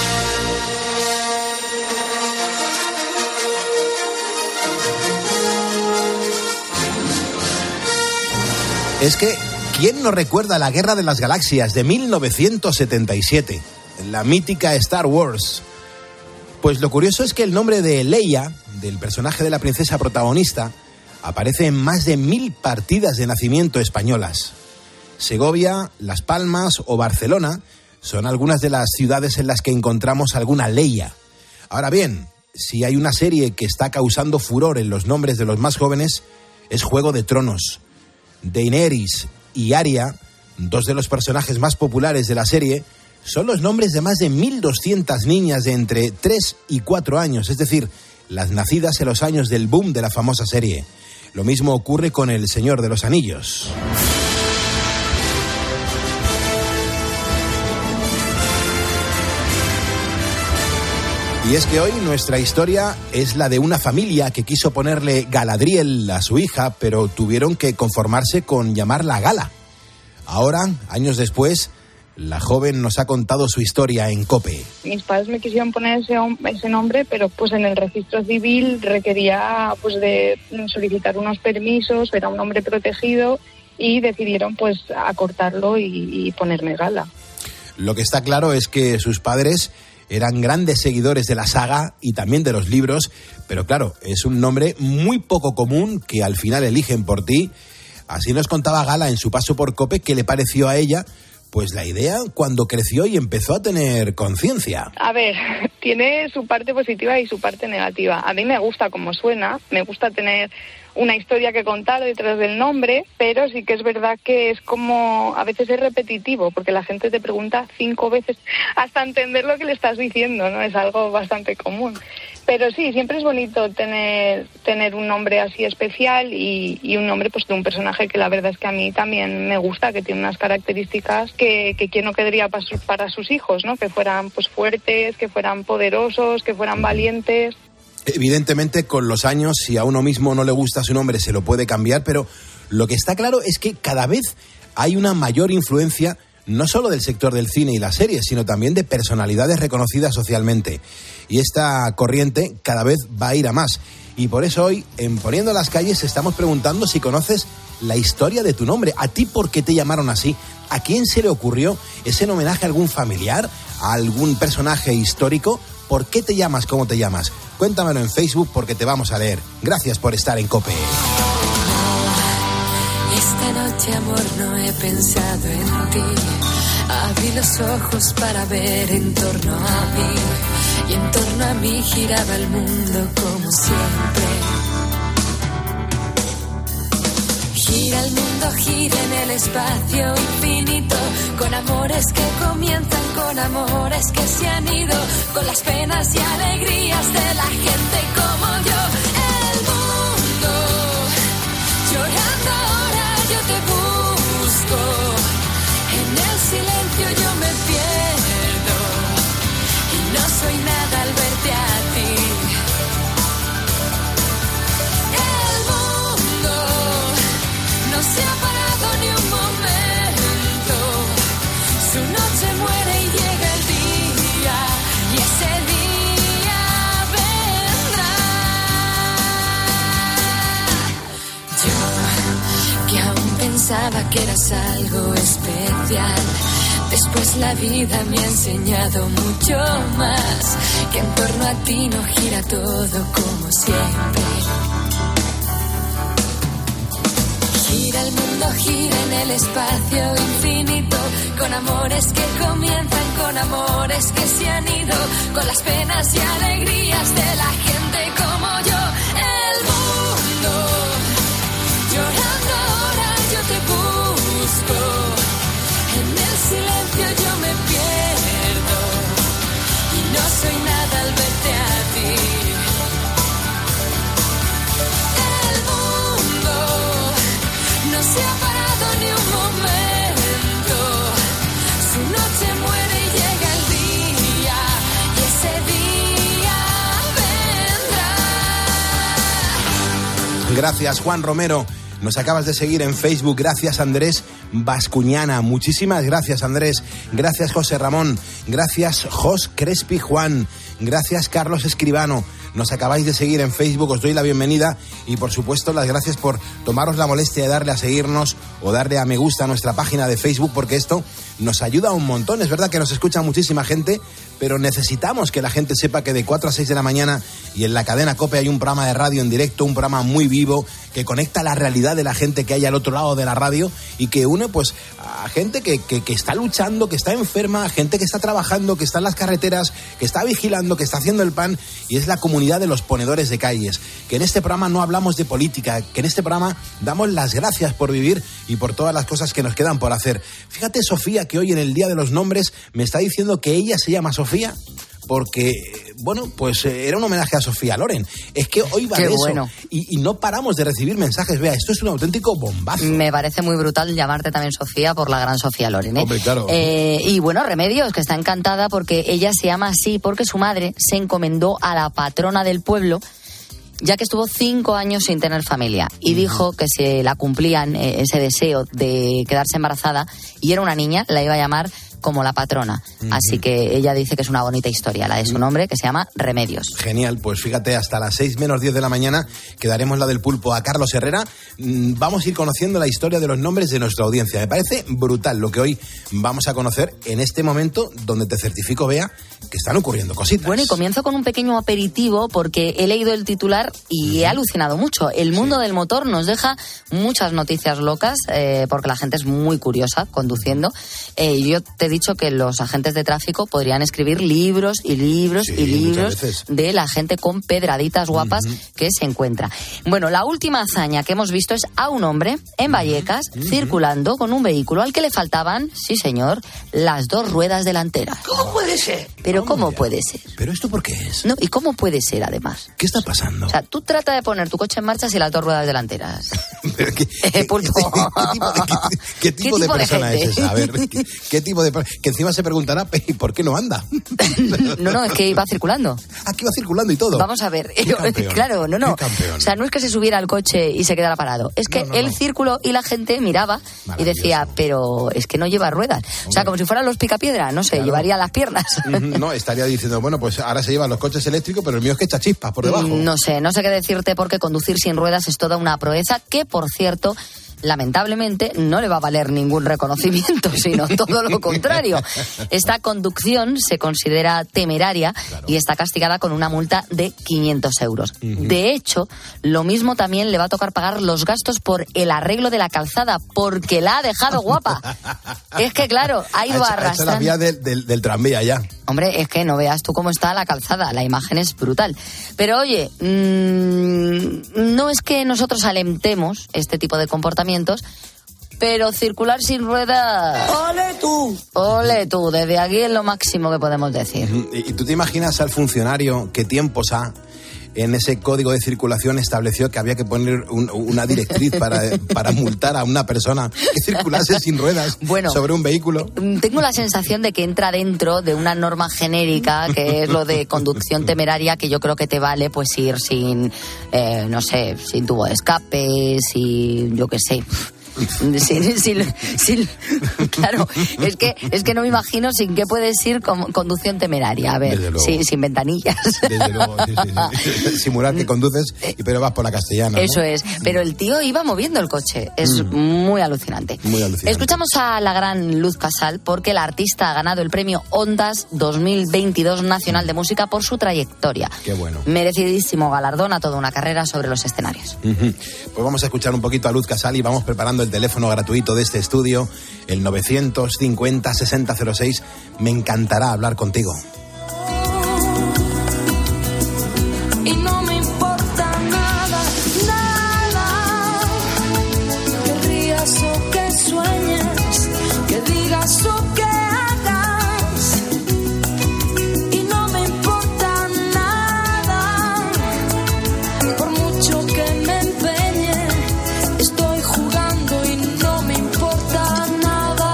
Es que, ¿quién no recuerda la Guerra de las Galaxias de 1977? La mítica Star Wars. Pues lo curioso es que el nombre de Leia, del personaje de la princesa protagonista, aparece en más de 1000 partidas de nacimiento españolas. Segovia, Las Palmas o Barcelona son algunas de las ciudades en las que encontramos alguna Leia. Ahora bien, si hay una serie que está causando furor en los nombres de los más jóvenes, es Juego de Tronos. Daenerys y Arya, dos de los personajes más populares de la serie, son los nombres de más de 1200 niñas de entre 3 y 4 años, es decir, las nacidas en los años del boom de la famosa serie. Lo mismo ocurre con El Señor de los Anillos. Y es que hoy nuestra historia es la de una familia que quiso ponerle Galadriel a su hija, pero tuvieron que conformarse con llamarla Gala. Ahora, años después, la joven nos ha contado su historia en COPE. Mis padres me quisieron poner ese nombre, pero pues en el registro civil requería pues de solicitar unos permisos, era un nombre protegido y decidieron pues acortarlo y ponerme Gala. Lo que está claro es que sus padres eran grandes seguidores de la saga y también de los libros, pero claro, es un nombre muy poco común que al final eligen por ti. Así nos contaba Gala en su paso por COPE qué le pareció a ella pues la idea cuando creció y empezó a tener conciencia. A ver, tiene su parte positiva y su parte negativa. A mí me gusta cómo suena, me gusta tener una historia que contar detrás del nombre, pero sí que es verdad que es como, a veces es repetitivo, porque la gente te pregunta 5 veces hasta entender lo que le estás diciendo, ¿no? Es algo bastante común. Pero sí, siempre es bonito tener un nombre así especial y un nombre pues de un personaje que la verdad es que a mí también me gusta, que tiene unas características que quien no querría para sus hijos, ¿no? Que fueran pues fuertes, que fueran poderosos, que fueran valientes. Evidentemente, con los años, si a uno mismo no le gusta su nombre, se lo puede cambiar, pero lo que está claro es que cada vez hay una mayor influencia no solo del sector del cine y las series, sino también de personalidades reconocidas socialmente. Y esta corriente cada vez va a ir a más. Y por eso hoy, en Poniendo las Calles, estamos preguntando si conoces la historia de tu nombre. ¿A ti por qué te llamaron así? ¿A quién se le ocurrió? ¿Es en homenaje a algún familiar? ¿A algún personaje histórico? ¿Por qué te llamas como te llamas? Cuéntamelo en Facebook porque te vamos a leer. Gracias por estar en COPE. Esta noche, amor, no he pensado en ti. Abrí los ojos para ver en torno a mí. Y en torno a mí giraba el mundo como siempre. Gira el mundo, gira en el espacio infinito. Con amores que comienzan, con amores que se han ido. Con las penas y alegrías de la gente como yo. El mundo llorando ahora, yo te busco. En el silencio yo me pierdo. Y no soy nada al verte a ti. El mundo no se ha parado ni un momento. Su noche muere y llega el día. Y ese día vendrá. Yo, que aún pensaba que eras algo especial. Después la vida me ha enseñado mucho más. Que en torno a ti no gira todo como siempre. Gira el mundo, gira en el espacio infinito. Con amores que comienzan, con amores que se han ido. Con las penas y alegrías de la gente como yo. El mundo llorando ahora, yo te busco. En el silencio yo me pierdo. Y no soy nada al verte a ti. El mundo no se ha parado ni un momento. Su noche muere y llega el día. Y ese día vendrá. Gracias, Juan Romero. Nos acabas de seguir en Facebook. Gracias, Andrés Bascuñana. Muchísimas gracias, Andrés. Gracias, José Ramón. Gracias, Jos Crespi Juan. Gracias, Carlos Escribano. Nos acabáis de seguir en Facebook, os doy la bienvenida y por supuesto las gracias por tomaros la molestia de darle a seguirnos o darle a me gusta a nuestra página de Facebook, porque esto nos ayuda un montón. Es verdad que nos escucha muchísima gente, pero necesitamos que la gente sepa que de 4 a 6 de la mañana y en la cadena COPE hay un programa de radio en directo, un programa muy vivo que conecta la realidad de la gente que hay al otro lado de la radio y que une pues a gente que está luchando, que está enferma, a gente que está trabajando, que está en las carreteras, que está vigilando, que está haciendo el pan, y es la comunidad de los ponedores de calles. Que en este programa no hablamos de política, que en este programa damos las gracias por vivir y por todas las cosas que nos quedan por hacer. Fíjate, Sofía, que hoy en el Día de los Nombres me está diciendo que ella se llama Sofía porque, bueno, pues era un homenaje a Sofía Loren. Es que hoy va de eso. Bueno. Y no paramos de recibir mensajes. Vea, esto es un auténtico bombazo. Me parece muy brutal llamarte también Sofía por la gran Sofía Loren, ¿eh? Hombre, claro. Y bueno, Remedios, que está encantada porque ella se llama así porque su madre se encomendó a la patrona del pueblo, ya que estuvo 5 años sin tener familia, y dijo que si la cumplían ese deseo de quedarse embarazada y era una niña, la iba a llamar como la patrona. Así que ella dice que es una bonita historia, la de su nombre, que se llama Remedios. Genial, pues fíjate, hasta las 6 menos 10 de la mañana que daremos la del pulpo a Carlos Herrera. Vamos a ir conociendo la historia de los nombres de nuestra audiencia. Me parece brutal lo que hoy vamos a conocer en este momento donde te certifico, Bea, que están ocurriendo cositas. Bueno, y comienzo con un pequeño aperitivo porque he leído el titular y he alucinado mucho. El mundo del motor nos deja muchas noticias locas porque la gente es muy curiosa conduciendo. Yo te he dicho que los agentes de tráfico podrían escribir libros y libros y libros de la gente con pedraditas guapas que se encuentra. Bueno, la última hazaña que hemos visto es a un hombre en Vallecas circulando con un vehículo al que le faltaban, sí señor, las 2 ruedas delanteras. ¿Cómo puede ser? Pero ¿cómo puede ser? ¿Pero esto por qué es? No, ¿y cómo puede ser además? ¿Qué está pasando? O sea, tú trata de poner tu coche en marcha sin las 2 ruedas delanteras. ¿Pero Pulpo. ¿Qué tipo de persona es esa? A ver, ¿qué tipo de persona? Que encima se preguntará, ¿y por qué no anda? No, es que iba circulando. Ah, que iba circulando y todo. Vamos a ver. Claro, no. O sea, no es que se subiera al coche y se quedara parado. Es que él circuló y la gente miraba y decía, pero es que no lleva ruedas. Hombre. O sea, como si fueran los picapiedra, no sé, llevaría las piernas. No, estaría diciendo, bueno, pues ahora se llevan los coches eléctricos, pero el mío es que echa chispas por debajo. No sé qué decirte porque conducir sin ruedas es toda una proeza que, por cierto, lamentablemente no le va a valer ningún reconocimiento, sino todo lo contrario. Esta conducción se considera temeraria y está castigada con una multa de 500 euros. De hecho, lo mismo también le va a tocar pagar los gastos por el arreglo de la calzada, porque la ha dejado guapa. Es que claro, ha ido arrastrando. Ha hecho la vía del tranvía ya. Hombre, es que no veas tú cómo está la calzada, la imagen es brutal. Pero oye, no es que nosotros alentemos este tipo de comportamientos, pero circular sin ruedas... ¡Ole tú! ¡Ole tú! Desde aquí es lo máximo que podemos decir. ¿Y tú te imaginas al funcionario qué tiempos ha... En ese código de circulación estableció que había que poner una directriz para multar a una persona que circulase sin ruedas sobre un vehículo? Tengo la sensación de que entra dentro de una norma genérica que es lo de conducción temeraria, que yo creo que te vale pues ir sin, no sé, sin tubo de escape, sin, yo qué sé... Claro, es que no me imagino sin qué puedes ir con conducción temeraria. A ver, sin ventanillas. Desde luego, sí. Simular que conduces, pero vas por la Castellana, ¿no? Eso es, pero el tío iba moviendo el coche. Es muy alucinante. Muy alucinante. Escuchamos a la gran Luz Casal porque la artista ha ganado el premio Ondas 2022 Nacional de Música por su trayectoria. Qué bueno. Merecidísimo galardón a toda una carrera sobre los escenarios. Pues vamos a escuchar un poquito a Luz Casal y vamos preparando el teléfono gratuito de este estudio, el 950-6006. Me encantará hablar contigo. Y no me importa nada, nada. Que rías o que sueñes, que digas o que hagas. Y no me importa nada. Por mucho que me empeñe, estoy jugando y no me importa nada.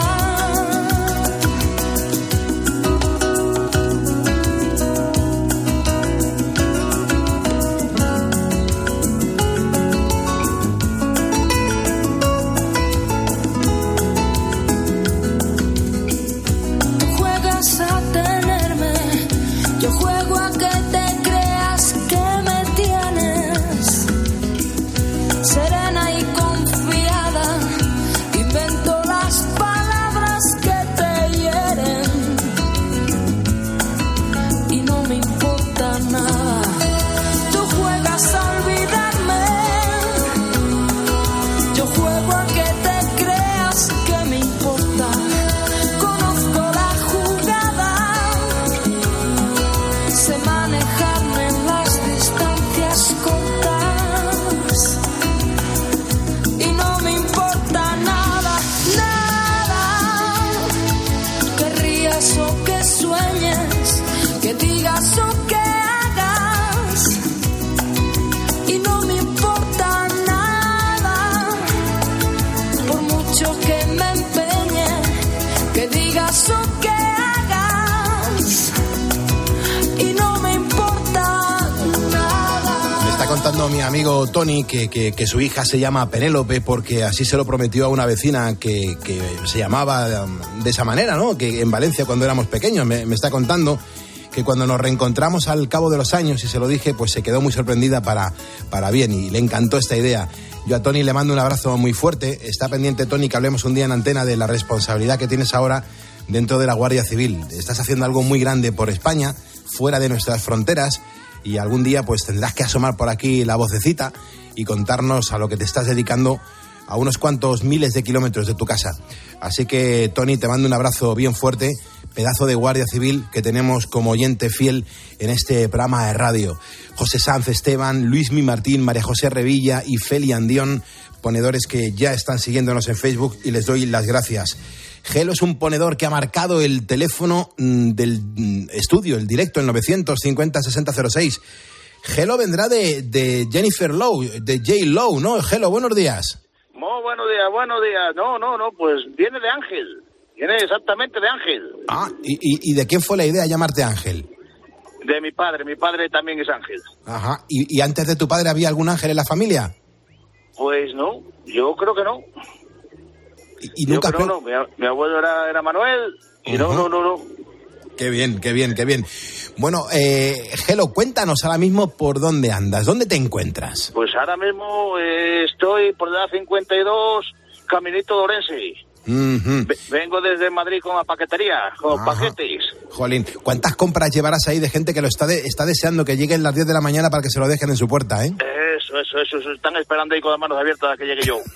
contando mi amigo Tony que su hija se llama Penélope porque así se lo prometió a una vecina que se llamaba de esa manera, ¿no? Que en Valencia cuando éramos pequeños, me está contando que cuando nos reencontramos al cabo de los años y se lo dije, pues se quedó muy sorprendida para bien y le encantó esta idea. Yo a Tony le mando un abrazo muy fuerte. Está pendiente, Tony, que hablemos un día en antena de la responsabilidad que tienes ahora dentro de la Guardia Civil. Estás haciendo algo muy grande por España, fuera de nuestras fronteras, y algún día pues tendrás que asomar por aquí la vocecita y contarnos a lo que te estás dedicando a unos cuantos miles de kilómetros de tu casa. Así que, Tony, te mando un abrazo bien fuerte, pedazo de Guardia Civil que tenemos como oyente fiel en este programa de radio. José Sanz Esteban, Luismi Martín, María José Revilla y Feli Andión, ponedores que ya están siguiéndonos en Facebook, y les doy las gracias. Gelo es un ponedor que ha marcado el teléfono del estudio, el directo, el 950-6006. Gelo vendrá de Jennifer Lowe, de J. Lowe, ¿no? Gelo, buenos días. Muy buenos días. No, pues viene de Ángel. Viene exactamente de Ángel. Ah, ¿y de quién fue la idea llamarte Ángel? De mi padre también es Ángel. Ajá, ¿y antes de tu padre había algún ángel en la familia? Pues no, yo creo que no. ¿Y nunca? Yo creo no, mi abuelo era Manuel, y no. Qué bien. Bueno, Gelo, cuéntanos ahora mismo por dónde andas, ¿dónde te encuentras? Pues ahora mismo estoy por la 52, caminito de Orense. Vengo desde Madrid con la paquetería, con paquetes. Jolín, ¿cuántas compras llevarás ahí de gente que lo está deseando que lleguen las 10 de la mañana para que se lo dejen en su puerta, eh? Eso, están esperando ahí con las manos abiertas a que llegue yo.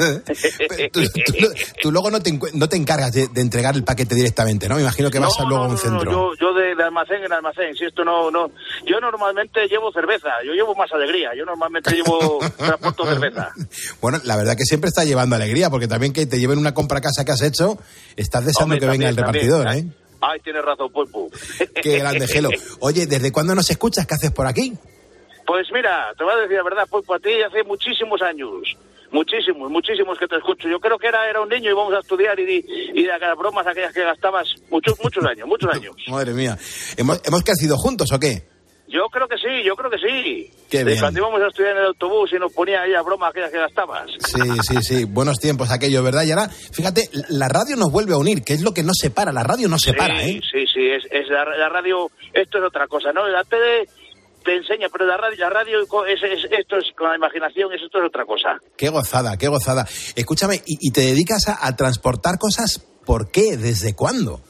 Tú luego no te encargas de entregar el paquete directamente, ¿no? Me imagino que vas luego a un centro. No, yo de almacén en almacén, si esto no. Yo normalmente llevo cerveza, yo llevo más alegría, yo normalmente llevo transporto cerveza. Bueno, la verdad que siempre estás llevando alegría, porque también que te lleven una compra a casa que has hecho, estás deseando que venga el repartidor, ¿eh? Ay, tienes razón, Pulpo. Qué grande, Gelo. Oye, ¿desde cuándo nos escuchas? ¿Qué haces por aquí? Pues mira, te voy a decir la verdad, Pulpo, a ti hace muchísimos años. Muchísimos que te escucho. Yo creo que era un niño y vamos a estudiar y de las bromas aquellas que gastabas muchos años. Madre mía. ¿Hemos crecido juntos o qué? Yo creo que sí. Qué bien. Cuando íbamos a estudiar en el autobús y nos ponía ahí a bromas aquellas que gastabas. Sí. Buenos tiempos aquello, ¿verdad? Y ahora, fíjate, la radio nos vuelve a unir, que es lo que nos separa. La radio nos separa, ¿eh? Sí. Es la radio, esto es otra cosa, ¿no? La tele te enseña, pero la radio esto es con la imaginación, esto es otra cosa. Qué gozada. Escúchame, ¿y te dedicas a transportar cosas? ¿Por qué? ¿Desde cuándo?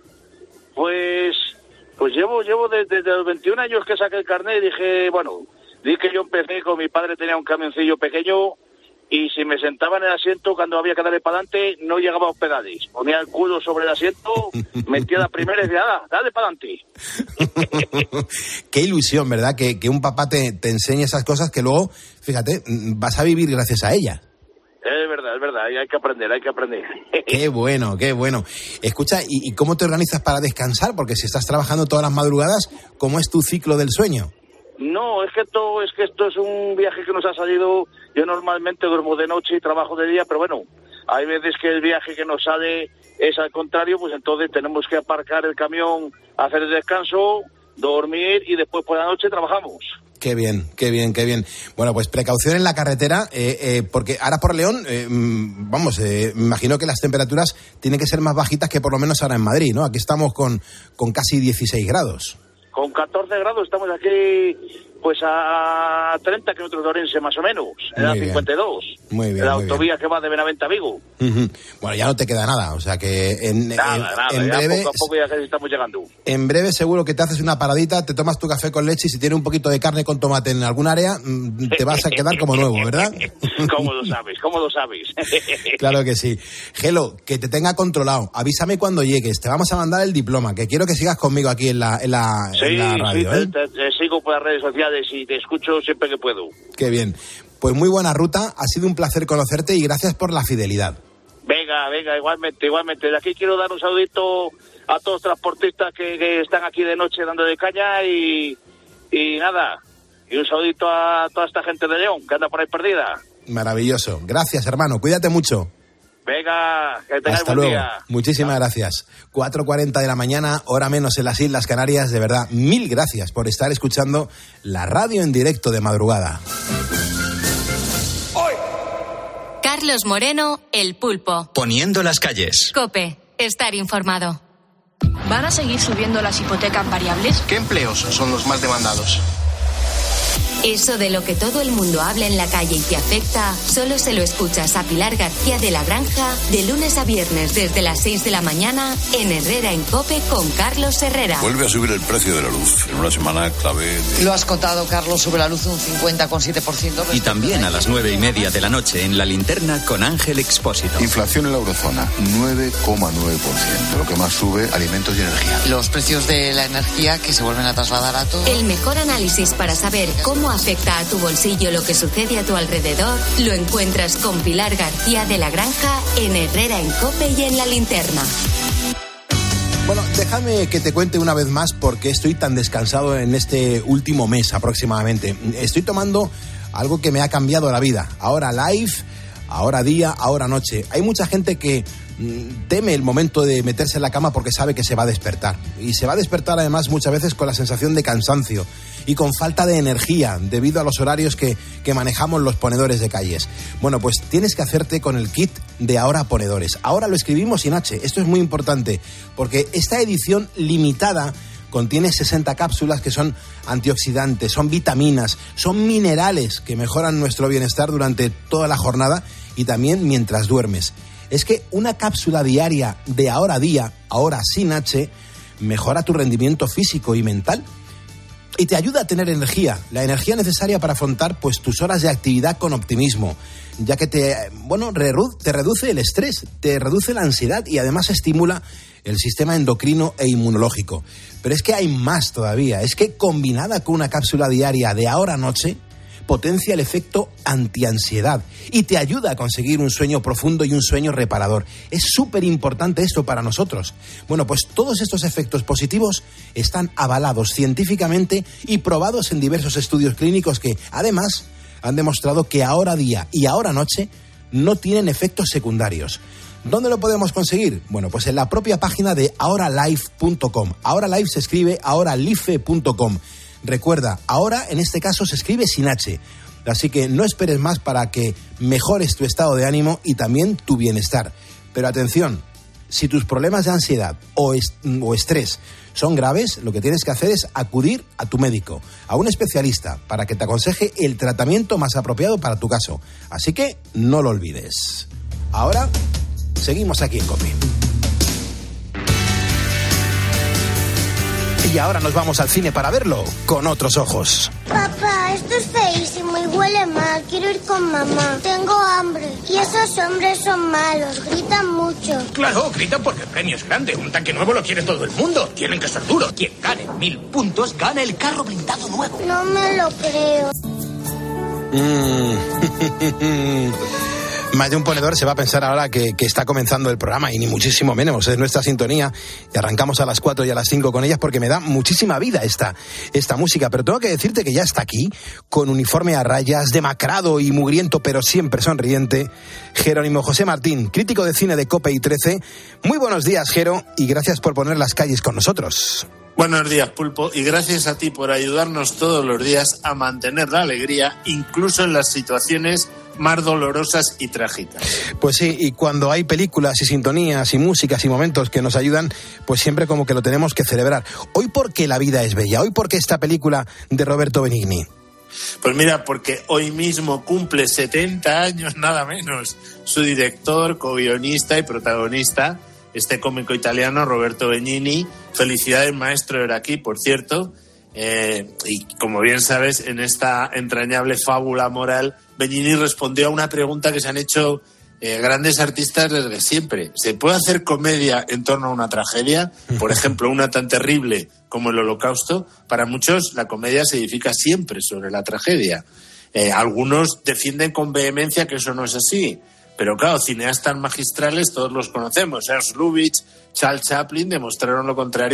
Pues llevo desde los 21 años que saqué el carnet y di que yo empecé con mi padre, tenía un camioncillo pequeño y si me sentaba en el asiento cuando había que darle para adelante no llegaba a los pedales. Ponía el culo sobre el asiento, metía la primera y decía, dale para adelante. Qué ilusión, ¿verdad? Que un papá te enseñe esas cosas que luego, fíjate, vas a vivir gracias a ella. Es verdad, hay que aprender. Qué bueno. Escucha, ¿y cómo te organizas para descansar? Porque si estás trabajando todas las madrugadas, ¿cómo es tu ciclo del sueño? No, es que esto es un viaje que nos ha salido. Yo normalmente duermo de noche y trabajo de día, pero bueno, hay veces que el viaje que nos sale es al contrario, pues entonces tenemos que aparcar el camión, hacer el descanso, dormir y después por la noche trabajamos. Qué bien. Bueno, pues precaución en la carretera, porque ahora por León, me imagino que las temperaturas tienen que ser más bajitas que por lo menos ahora en Madrid, ¿no? Aquí estamos con casi 16 grados. Con 14 grados estamos aquí, pues a 30 kilómetros de Orense, más o menos, en la 52. Muy bien. La autovía que va de Benavente a Vigo. Bueno, ya no te queda nada, o sea que en breve, poco a poco ya estamos llegando. En breve seguro que te haces una paradita, te tomas tu café con leche y si tiene un poquito de carne con tomate en algún área, te vas a quedar como nuevo, ¿verdad? ¿Cómo lo sabes? Claro que sí. Gelo, que te tenga controlado. Avísame cuando llegues, te vamos a mandar el diploma, que quiero que sigas conmigo aquí en la radio. Te sigo por las redes sociales y te escucho siempre que puedo. Qué bien. Pues muy buena ruta, ha sido un placer conocerte y gracias por la fidelidad. Venga, igualmente. De aquí quiero dar un saludito a todos los transportistas que están aquí de noche dando de caña y nada. Y un saludito a toda esta gente de León que anda por ahí perdida. Maravilloso. Gracias, hermano. Cuídate mucho. Venga, que tengáis Hasta buen luego. día. Muchísimas gracias. 4:40 de la mañana, hora menos en las Islas Canarias. De verdad, mil gracias por estar escuchando la radio en directo de madrugada. Carlos Moreno, El Pulpo. Poniendo las calles. COPE. Estar informado. ¿Van a seguir subiendo las hipotecas variables? ¿Qué empleos son los más demandados? Eso de lo que todo el mundo habla en la calle y te afecta, solo se lo escuchas a Pilar García de la Granja de lunes a viernes desde las 6 de la mañana en Herrera en COPE con Carlos Herrera. Vuelve a subir el precio de la luz en una semana clave. Lo has contado, Carlos, sobre la luz un 50,7%. Y también a las 9:30 de la noche en La Linterna con Ángel Expósito. Inflación en la eurozona, 9,9%. Lo que más sube, alimentos y energía. Los precios de la energía que se vuelven a trasladar a todo. El mejor análisis para saber cómo afecta a tu bolsillo lo que sucede a tu alrededor lo encuentras con Pilar García de la Granja en Herrera en COPE y en La Linterna. Bueno, déjame que te cuente una vez más por qué estoy tan descansado en este último mes aproximadamente. Estoy tomando algo que me ha cambiado la vida. Ahora live, ahora día, ahora noche. Hay mucha gente que teme el momento de meterse en la cama porque sabe que se va a despertar. Y se va a despertar además muchas veces con la sensación de cansancio y con falta de energía debido a los horarios que manejamos los ponedores de calles. Bueno, pues tienes que hacerte con el kit de Ahora Ponedores. Ahora lo escribimos sin H. Esto es muy importante porque esta edición limitada contiene 60 cápsulas que son antioxidantes, son vitaminas, son minerales que mejoran nuestro bienestar durante toda la jornada y también mientras duermes. Es que una cápsula diaria de Ahora Día, ahora sin H, mejora tu rendimiento físico y mental y te ayuda a tener energía, la energía necesaria para afrontar pues tus horas de actividad con optimismo, ya que te reduce el estrés, te reduce la ansiedad y además estimula el sistema endocrino e inmunológico. Pero es que hay más todavía, es que combinada con una cápsula diaria de Ahora Noche, potencia el efecto antiansiedad y te ayuda a conseguir un sueño profundo y un sueño reparador. Es súper importante esto para nosotros. Bueno, pues todos estos efectos positivos están avalados científicamente y probados en diversos estudios clínicos que, además, han demostrado que Ahora Día y Ahora Noche no tienen efectos secundarios. ¿Dónde lo podemos conseguir? Bueno, pues en la propia página de ahoralife.com. Ahora Life se escribe ahoralife.com. Recuerda, ahora en este caso se escribe sin H. Así que no esperes más para que mejores tu estado de ánimo y también tu bienestar. Pero atención, si tus problemas de ansiedad o estrés son graves, lo que tienes que hacer es acudir a tu médico, a un especialista, para que te aconseje el tratamiento más apropiado para tu caso. Así que no lo olvides. Ahora, seguimos aquí en COPE. Y ahora nos vamos al cine para verlo con otros ojos. Papá, esto es feísimo y huele mal. Quiero ir con mamá. Tengo hambre. Y esos hombres son malos. Gritan mucho. Claro, gritan porque el premio es grande. Un tanque nuevo lo quiere todo el mundo. Tienen que ser duros. Quien gane 1000 puntos gana el carro blindado nuevo. No me lo creo. Más de un ponedor se va a pensar ahora que está comenzando el programa y ni muchísimo menos, es nuestra sintonía y arrancamos a las 4 y a las 5 con ellas porque me da muchísima vida esta música, pero tengo que decirte que ya está aquí, con uniforme a rayas, demacrado y mugriento pero siempre sonriente, Jerónimo José Martín, crítico de cine de COPE y 13. Muy buenos días, Jero, y gracias por poner las calles con nosotros. Buenos días, Pulpo, y gracias a ti por ayudarnos todos los días a mantener la alegría, incluso en las situaciones más dolorosas y trágicas. Pues sí, y cuando hay películas y sintonías y músicas y momentos que nos ayudan, pues siempre como que lo tenemos que celebrar. Hoy porque la vida es bella, hoy porque esta película de Roberto Benigni. Pues mira, porque hoy mismo cumple 70 años nada menos su director, co-guionista y protagonista, este cómico italiano Roberto Benigni. Felicidades, maestro, era aquí, por cierto. Y como bien sabes, en esta entrañable fábula moral, Benigni respondió a una pregunta que se han hecho grandes artistas desde siempre. ¿Se puede hacer comedia en torno a una tragedia? Por ejemplo, una tan terrible como el Holocausto. Para muchos, la comedia se edifica siempre sobre la tragedia. Algunos defienden con vehemencia que eso no es así. Pero claro, cineastas magistrales todos los conocemos. Ernst Lubitsch, Charles Chaplin demostraron lo contrario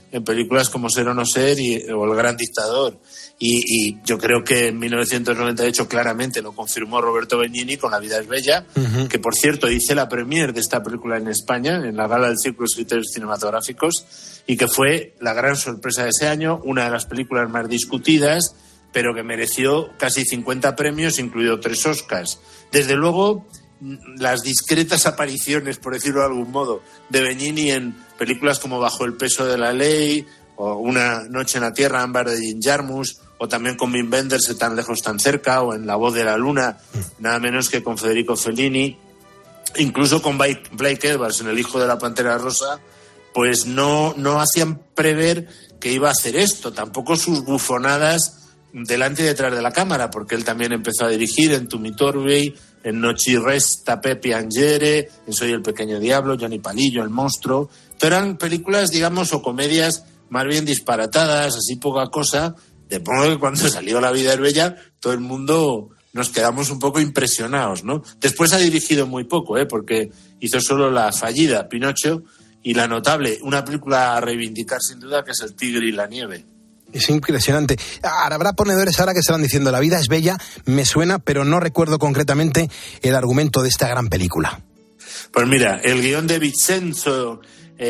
en películas como Ser o no ser o El gran dictador. Y yo creo que en 1998 claramente lo confirmó Roberto Benigni con La vida es bella, que por cierto hice la premier de esta película en España, en la gala del Círculo de Escritores Cinematográficos, y que fue la gran sorpresa de ese año, una de las películas más discutidas, pero que mereció casi 50 premios, incluido 3 Oscars. Desde luego, las discretas apariciones, por decirlo de algún modo, de Benigni en películas como Bajo el peso de la ley, o Una noche en la tierra, Ámbar de Jim Jarmusch, o también con Wim Wenders, de Tan lejos, tan cerca, o en La voz de la luna, nada menos que con Federico Fellini, incluso con Blake Edwards en El hijo de la pantera rosa, pues no hacían prever que iba a hacer esto, tampoco sus bufonadas delante y detrás de la cámara, porque él también empezó a dirigir en Tumi Torbey, en Noci resta Pepi Angere, en Soy el pequeño diablo, Johnny Palillo, El monstruo. Pero eran películas, digamos, o comedias más bien disparatadas, así poca cosa. De modo que cuando salió La vida es bella, todo el mundo nos quedamos un poco impresionados, ¿no? Después ha dirigido muy poco, porque hizo solo la fallida Pinocho y la notable, una película a reivindicar sin duda, que es El tigre y la nieve. Es impresionante. Habrá ponedores ahora que estarán diciendo La vida es bella, me suena, pero no recuerdo concretamente el argumento de esta gran película. Pues mira, el guión de Vincenzo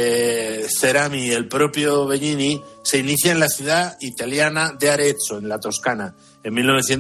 Cerami y el propio Benigni se inicia en la ciudad italiana de Arezzo, en la Toscana, en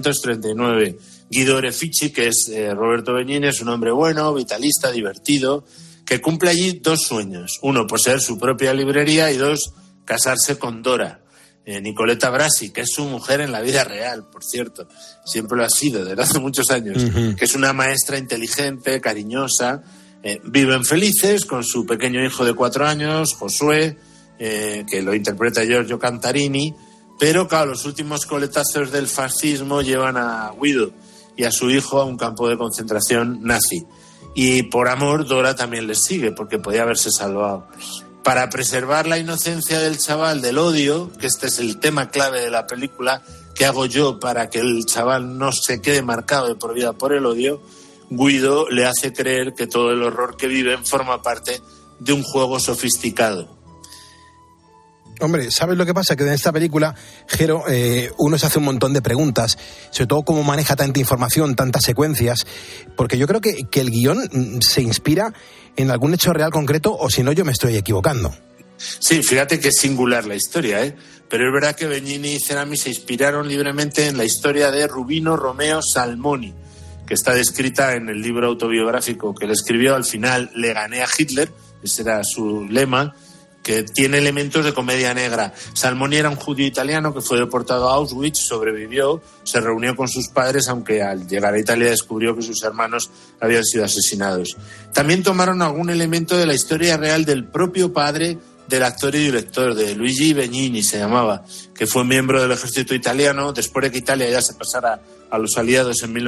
1939. Guido Orefici, que es Roberto Benigni, es un hombre bueno, vitalista, divertido, que cumple allí 2 sueños. 1, poseer su propia librería, y 2, casarse con Dora. Nicoletta Brasi, que es su mujer en la vida real, por cierto, siempre lo ha sido desde hace muchos años, que es una maestra inteligente, cariñosa. Viven felices con su pequeño hijo de 4 años, Josué, que lo interpreta Giorgio Cantarini, pero claro, los últimos coletazos del fascismo llevan a Guido y a su hijo a un campo de concentración nazi, y por amor Dora también les sigue, porque podía haberse salvado. Para preservar la inocencia del chaval del odio, que este es el tema clave de la película, ¿qué hago yo para que el chaval no se quede marcado de por vida por el odio? Guido le hace creer que todo el horror que viven forma parte de un juego sofisticado. Hombre, ¿sabes lo que pasa? Que en esta película, Jero, uno se hace un montón de preguntas, sobre todo cómo maneja tanta información, tantas secuencias, porque yo creo que el guión se inspira en algún hecho real concreto, o si no, yo me estoy equivocando. Sí, fíjate que es singular la historia, pero es verdad que Benigni y Cerami se inspiraron libremente en la historia de Rubino Romeo Salmoni, que está descrita en el libro autobiográfico que él escribió. Al final le gané a Hitler, ese era su lema, que tiene elementos de comedia negra. Salmoni era un judío italiano que fue deportado a Auschwitz, sobrevivió, se reunió con sus padres, aunque al llegar a Italia descubrió que sus hermanos habían sido asesinados. También tomaron algún elemento de la historia real del propio padre del actor y director, de Luigi Benigni se llamaba, que fue miembro del ejército italiano después de que Italia ya se pasara a los aliados en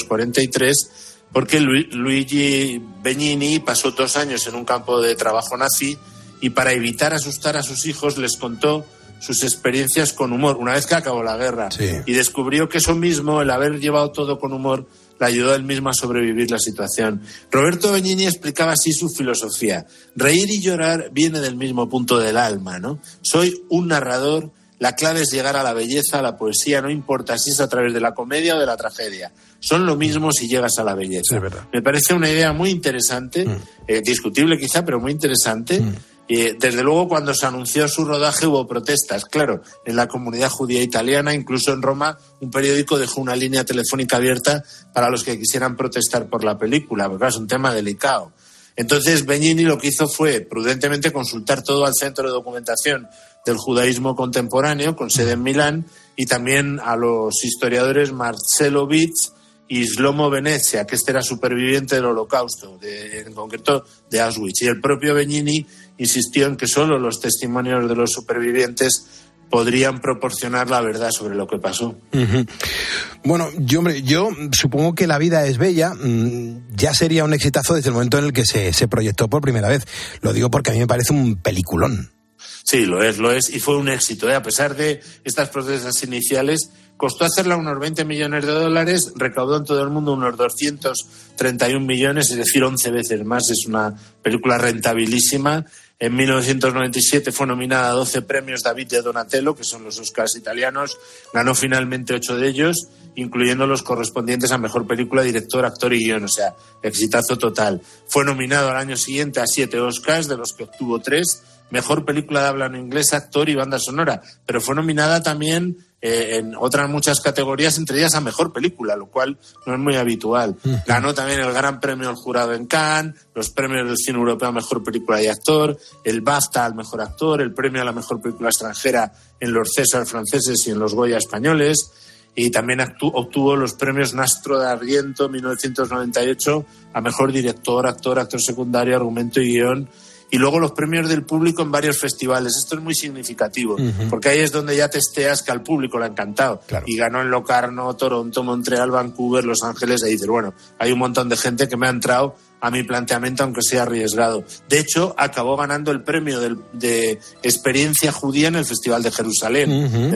1943, porque Luigi Benigni pasó 2 años en un campo de trabajo nazi, y para evitar asustar a sus hijos les contó sus experiencias con humor, una vez que acabó la guerra. Sí. Y descubrió que eso mismo, el haber llevado todo con humor, le ayudó a él mismo a sobrevivir la situación. Roberto Benigni explicaba así su filosofía. Reír y llorar viene del mismo punto del alma, ¿no? Soy un narrador, la clave es llegar a la belleza, a la poesía, no importa si es a través de la comedia o de la tragedia. Son lo mismo si llegas a la belleza. Sí, me parece una idea muy interesante, discutible quizá, pero muy interesante. Desde luego, cuando se anunció su rodaje hubo protestas, claro, en la comunidad judía italiana, incluso en Roma, un periódico dejó una línea telefónica abierta para los que quisieran protestar por la película, porque es un tema delicado. Entonces, Benigni lo que hizo fue, prudentemente, consultar todo al Centro de Documentación del Judaísmo Contemporáneo, con sede en Milán, y también a los historiadores Marcelo Vitz y Shlomo Venezia, que era superviviente del Holocausto, en concreto de Auschwitz. Y el propio Benigni insistió en que solo los testimonios de los supervivientes podrían proporcionar la verdad sobre lo que pasó. Uh-huh. Bueno, yo supongo que La vida es bella ya sería un exitazo desde el momento en el que se proyectó por primera vez. Lo digo porque a mí me parece un peliculón. Sí, lo es, y fue un éxito. A pesar de estas protestas iniciales, costó hacerla unos $20 millones, recaudó en todo el mundo unos 231 millones, es decir, 11 veces más. Es una película rentabilísima. En 1997 fue nominada a 12 premios David de Donatello, que son los Oscars italianos. Ganó finalmente 8 de ellos, incluyendo los correspondientes a Mejor Película, Director, Actor y Guión. O sea, exitazo total. Fue nominado al año siguiente a 7 Oscars, de los que obtuvo 3. Mejor Película de habla no inglesa, Actor y Banda Sonora. Pero fue nominada también en otras muchas categorías, entre ellas a Mejor Película, lo cual no es muy habitual. Ganó también el Gran Premio del Jurado en Cannes, los premios del Cine Europeo a Mejor Película y Actor, el BAFTA al Mejor Actor, el premio a la Mejor Película Extranjera en los César franceses y en los Goya españoles, y también obtuvo los premios Nastro de Argento 1998 a Mejor Director, Actor Secundario, Argumento y Guión, y luego los premios del público en varios festivales. Esto es muy significativo, porque ahí es donde ya testeas que al público le ha encantado. Claro. Y ganó en Locarno, Toronto, Montreal, Vancouver, Los Ángeles, y dices, bueno, hay un montón de gente que me ha entrado a mi planteamiento, aunque sea arriesgado. De hecho, acabó ganando el premio de experiencia judía en el Festival de Jerusalén de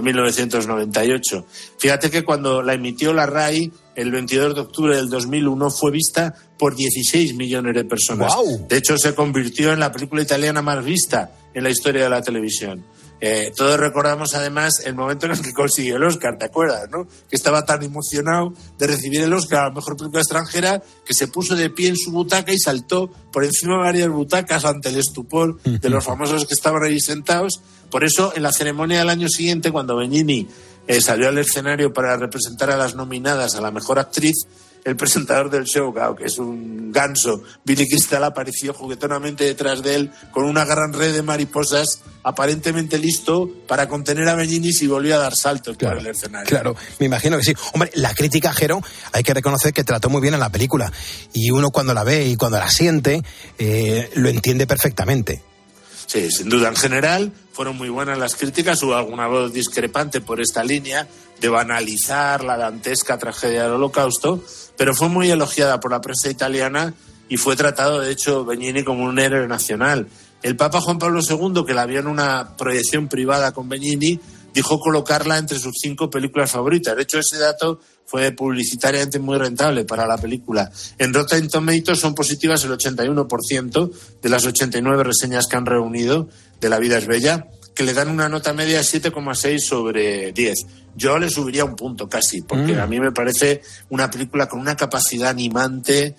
1998. Fíjate que cuando la emitió la RAI, el 22 de octubre del 2001, fue vista por 16 millones de personas. ¡Wow! De hecho, se convirtió en la película italiana más vista en la historia de la televisión. Todos recordamos además el momento en el que consiguió el Oscar, ¿te acuerdas, no? Que estaba tan emocionado de recibir el Oscar a la Mejor Película Extranjera que se puso de pie en su butaca y saltó por encima de varias butacas ante el estupor de los famosos que estaban ahí sentados. Por eso, en la ceremonia del año siguiente, cuando Benigni salió al escenario para representar a las nominadas a la Mejor Actriz, el presentador del show, claro, que es un ganso, Billy Crystal, apareció juguetonamente detrás de él con una gran red de mariposas, aparentemente listo para contener a Benigni si volvió a dar saltos por el escenario. Claro, me imagino que sí. Hombre, la crítica, Jero, hay que reconocer que trató muy bien en la película. Y uno cuando la ve y cuando la siente, lo entiende perfectamente. Sí, sin duda. En general, fueron muy buenas las críticas. Hubo alguna voz discrepante por esta línea de banalizar la dantesca tragedia del Holocausto, pero fue muy elogiada por la prensa italiana y fue tratado, de hecho, Benigni como un héroe nacional. El Papa Juan Pablo II, que la vio en una proyección privada con Benigni, dijo colocarla entre sus 5 películas favoritas. De hecho, ese dato fue publicitariamente muy rentable para la película. En Rotten Tomatoes son positivas el 81% de las 89 reseñas que han reunido de La vida es bella, que le dan una nota media de 7,6 sobre 10. Yo le subiría un punto casi, porque a mí me parece una película con una capacidad animante,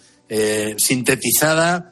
sintetizada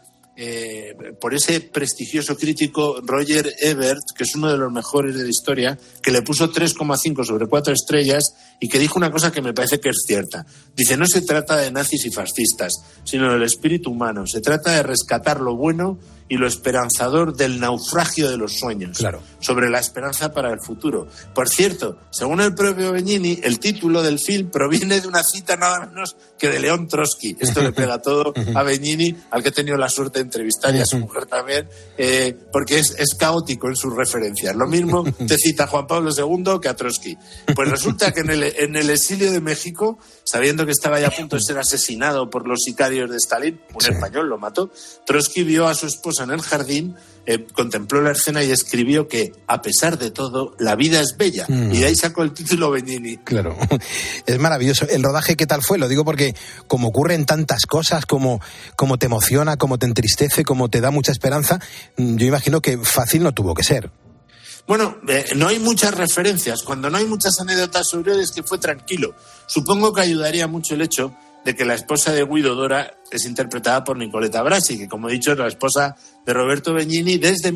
por ese prestigioso crítico Roger Ebert, que es uno de los mejores de la historia, que le puso 3,5 sobre 4 estrellas y que dijo una cosa que me parece que es cierta. Dice, no se trata de nazis y fascistas, sino del espíritu humano. Se trata de rescatar lo bueno y lo esperanzador del naufragio de los sueños, sobre la esperanza para el futuro. Por cierto, según el propio Benigni, el título del film proviene de una cita nada menos que de León Trotsky. Esto le pega todo a Benigni, al que he tenido la suerte de entrevistar, y a su mujer también, porque es caótico en sus referencias. Lo mismo te cita Juan Pablo II que a Trotsky. Pues resulta que en el exilio de México, sabiendo que estaba ya a punto de ser asesinado por los sicarios de Stalin, un español lo mató, Trotsky vio a su esposa en el jardín, contempló la escena y escribió que, a pesar de todo, la vida es bella. Y de ahí sacó el título Benigni. Claro, es maravilloso. ¿El rodaje qué tal fue? Lo digo porque como ocurren tantas cosas, como te emociona, como te entristece, como te da mucha esperanza, yo imagino que fácil no tuvo que ser. Bueno, no hay muchas referencias. Cuando no hay muchas anécdotas sobre él es que fue tranquilo. Supongo que ayudaría mucho el hecho de que la esposa de Guido Dora es interpretada por Nicoletta Brasi, que, como he dicho, es la esposa de Roberto Benigni desde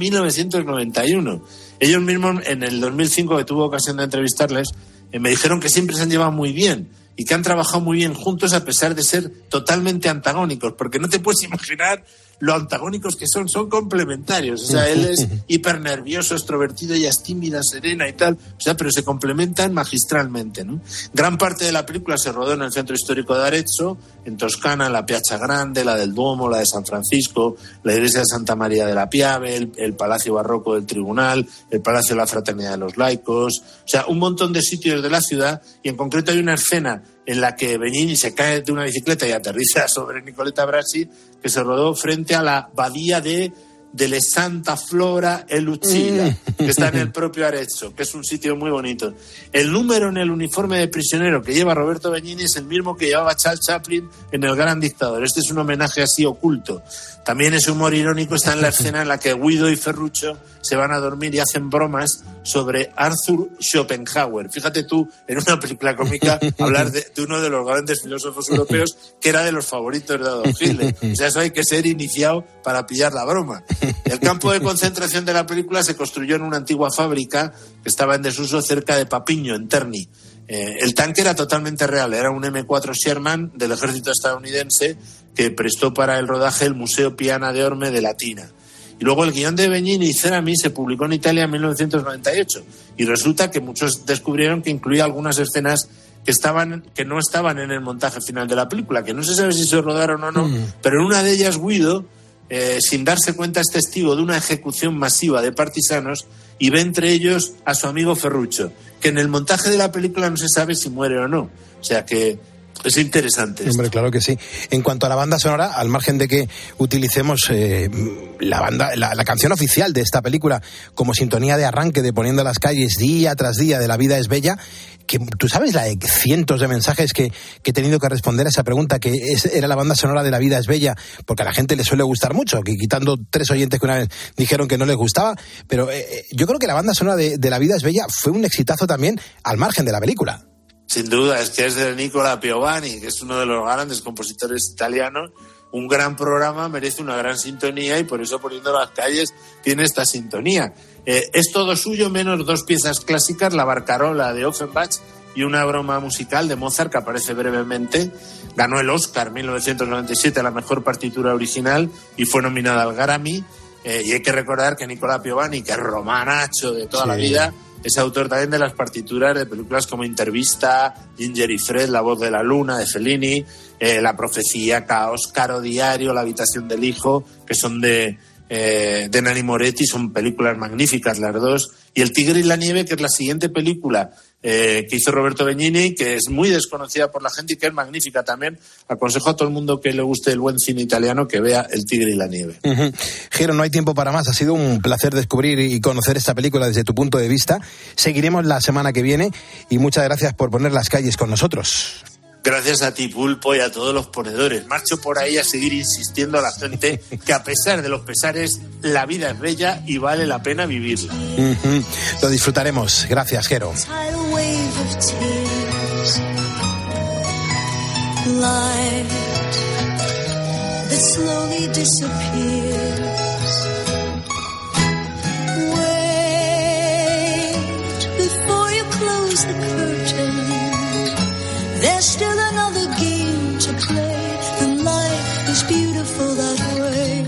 1991. Ellos mismos, en el 2005, que tuve ocasión de entrevistarles, me dijeron que siempre se han llevado muy bien y que han trabajado muy bien juntos a pesar de ser totalmente antagónicos, porque no te puedes imaginar lo antagónicos que son complementarios. O sea, él es hipernervioso, extrovertido, ella es tímida, serena y tal, o sea, pero se complementan magistralmente, ¿no? Gran parte de la película se rodó en el centro histórico de Arezzo, en Toscana, la Piazza Grande, la del Duomo, la de San Francisco, la iglesia de Santa María de la Piave, el Palacio Barroco del Tribunal, el Palacio de la Fraternidad de los Laicos, o sea, un montón de sitios de la ciudad, y en concreto hay una escena en la que Benigni se cae de una bicicleta y aterriza sobre Nicoletta Brasi, que se rodó frente a la abadía de delle Santa Flora e Lucilla, que está en el propio Arezzo, que es un sitio muy bonito. El número en el uniforme de prisionero que lleva Roberto Benigni es el mismo que llevaba Charles Chaplin en El Gran Dictador. Este es un homenaje así oculto. También ese humor irónico está en la escena en la que Guido y Ferruccio se van a dormir y hacen bromas sobre Arthur Schopenhauer. Fíjate tú, en una película cómica, hablar de uno de los grandes filósofos europeos que era de los favoritos de Adolf Hitler. O sea, eso hay que ser iniciado para pillar la broma. El campo de concentración de la película se construyó en una antigua fábrica que estaba en desuso cerca de Papigno, en Terni. El tanque era totalmente real, era un M4 Sherman del ejército estadounidense que prestó para el rodaje el Museo Piana de Orme de Latina. Y luego el guión de Benigni y Cerami se publicó en Italia en 1998 y resulta que muchos descubrieron que incluía algunas escenas que no estaban en el montaje final de la película, que no se sabe si se rodaron o no, pero en una de ellas Guido, sin darse cuenta, es testigo de una ejecución masiva de partisanos y ve entre ellos a su amigo Ferruccio, que en el montaje de la película no se sabe si muere o no. O sea que es interesante esto. Hombre, claro que sí. En cuanto a la banda sonora, al margen de que utilicemos la canción oficial de esta película como sintonía de arranque de Poniendo las calles día tras día de La vida es bella, que tú sabes la de cientos de mensajes que he tenido que responder a esa pregunta, que era la banda sonora de La vida es bella, porque a la gente le suele gustar mucho, que quitando 3 oyentes que una vez dijeron que no les gustaba, pero yo creo que la banda sonora de La vida es bella fue un exitazo también al margen de la película. Sin duda, es que es de Nicola Piovani, que es uno de los grandes compositores italianos. Un gran programa merece una gran sintonía y por eso Poniendo las calles tiene esta sintonía. Es todo suyo menos 2 piezas clásicas, la Barcarola de Offenbach y una broma musical de Mozart que aparece brevemente. Ganó el Oscar en 1997 a la mejor partitura original y fue nominada al Grammy. Y hay que recordar que Nicola Piovani, que es romanacho de toda la vida, es autor también de las partituras de películas como Intervista, Ginger y Fred, La voz de la luna, de Fellini, La profecía, Caos, Caro Diario, La habitación del hijo, que son de Nanni Moretti, son películas magníficas las dos, y El tigre y la nieve, que es la siguiente película que hizo Roberto Benigni, que es muy desconocida por la gente y que es magnífica también. Aconsejo a todo el mundo que le guste el buen cine italiano que vea El tigre y la nieve. Jero, no hay tiempo para más. Ha sido un placer descubrir y conocer esta película desde tu punto de vista. Seguiremos la semana que viene y muchas gracias por poner las calles con nosotros. Gracias a ti, Pulpo, y a todos los ponedores. Marcho por ahí a seguir insistiendo a la gente que a pesar de los pesares, la vida es bella y vale la pena vivirla. Lo disfrutaremos. Gracias, Jero. There's still another game to play, and life is beautiful that way.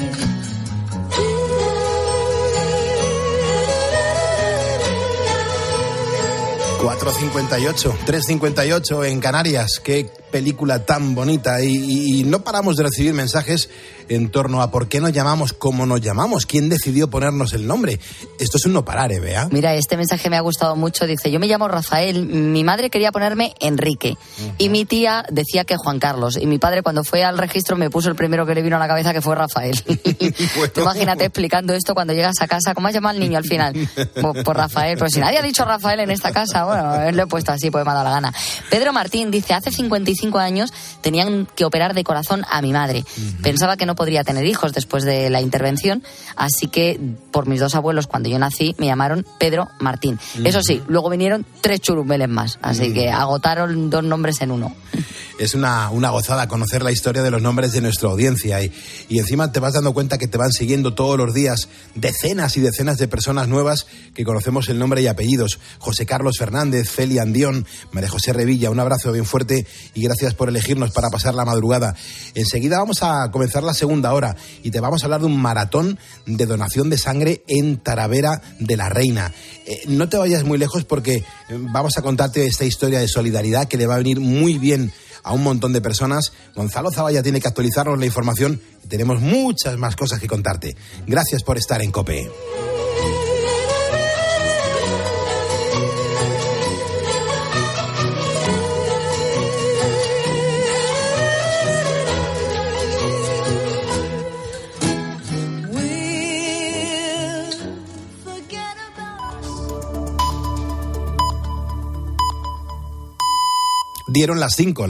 4:58, 3:58 en Canarias. Qué película tan bonita. Y no paramos de recibir mensajes en torno a por qué nos llamamos como nos llamamos. ¿Quién decidió ponernos el nombre? Esto es un no parar, Bea. Mira, este mensaje me ha gustado mucho. Dice, yo me llamo Rafael, mi madre quería ponerme Enrique y mi tía decía que Juan Carlos. Y mi padre cuando fue al registro me puso el primero que le vino a la cabeza, que fue Rafael. Bueno. Imagínate explicando esto cuando llegas a casa. ¿Cómo has llamado al niño al final? Por Rafael. Pero si nadie ha dicho Rafael en esta casa, bueno, lo he puesto así porque me ha dado la gana. Pedro Martín dice, hace 55 años tenían que operar de corazón a mi madre. Pensaba que no podría tener hijos después de la intervención, así que por mis 2 abuelos cuando yo nací me llamaron Pedro Martín. Eso sí, luego vinieron 3 churumbeles más, así que agotaron 2 nombres en uno. Es una gozada conocer la historia de los nombres de nuestra audiencia y encima te vas dando cuenta que te van siguiendo todos los días decenas y decenas de personas nuevas que conocemos el nombre y apellidos. José Carlos Fernández, Feli Andión, María José Revilla, un abrazo bien fuerte y gracias por elegirnos para pasar la madrugada. Enseguida vamos a comenzar la segunda hora y te vamos a hablar de un maratón de donación de sangre en Talavera de la Reina. No te vayas muy lejos porque vamos a contarte esta historia de solidaridad que le va a venir muy bien a un montón de personas. Gonzalo Zavalla tiene que actualizarnos la información y tenemos muchas más cosas que contarte. Gracias por estar en COPE. Dieron las 5.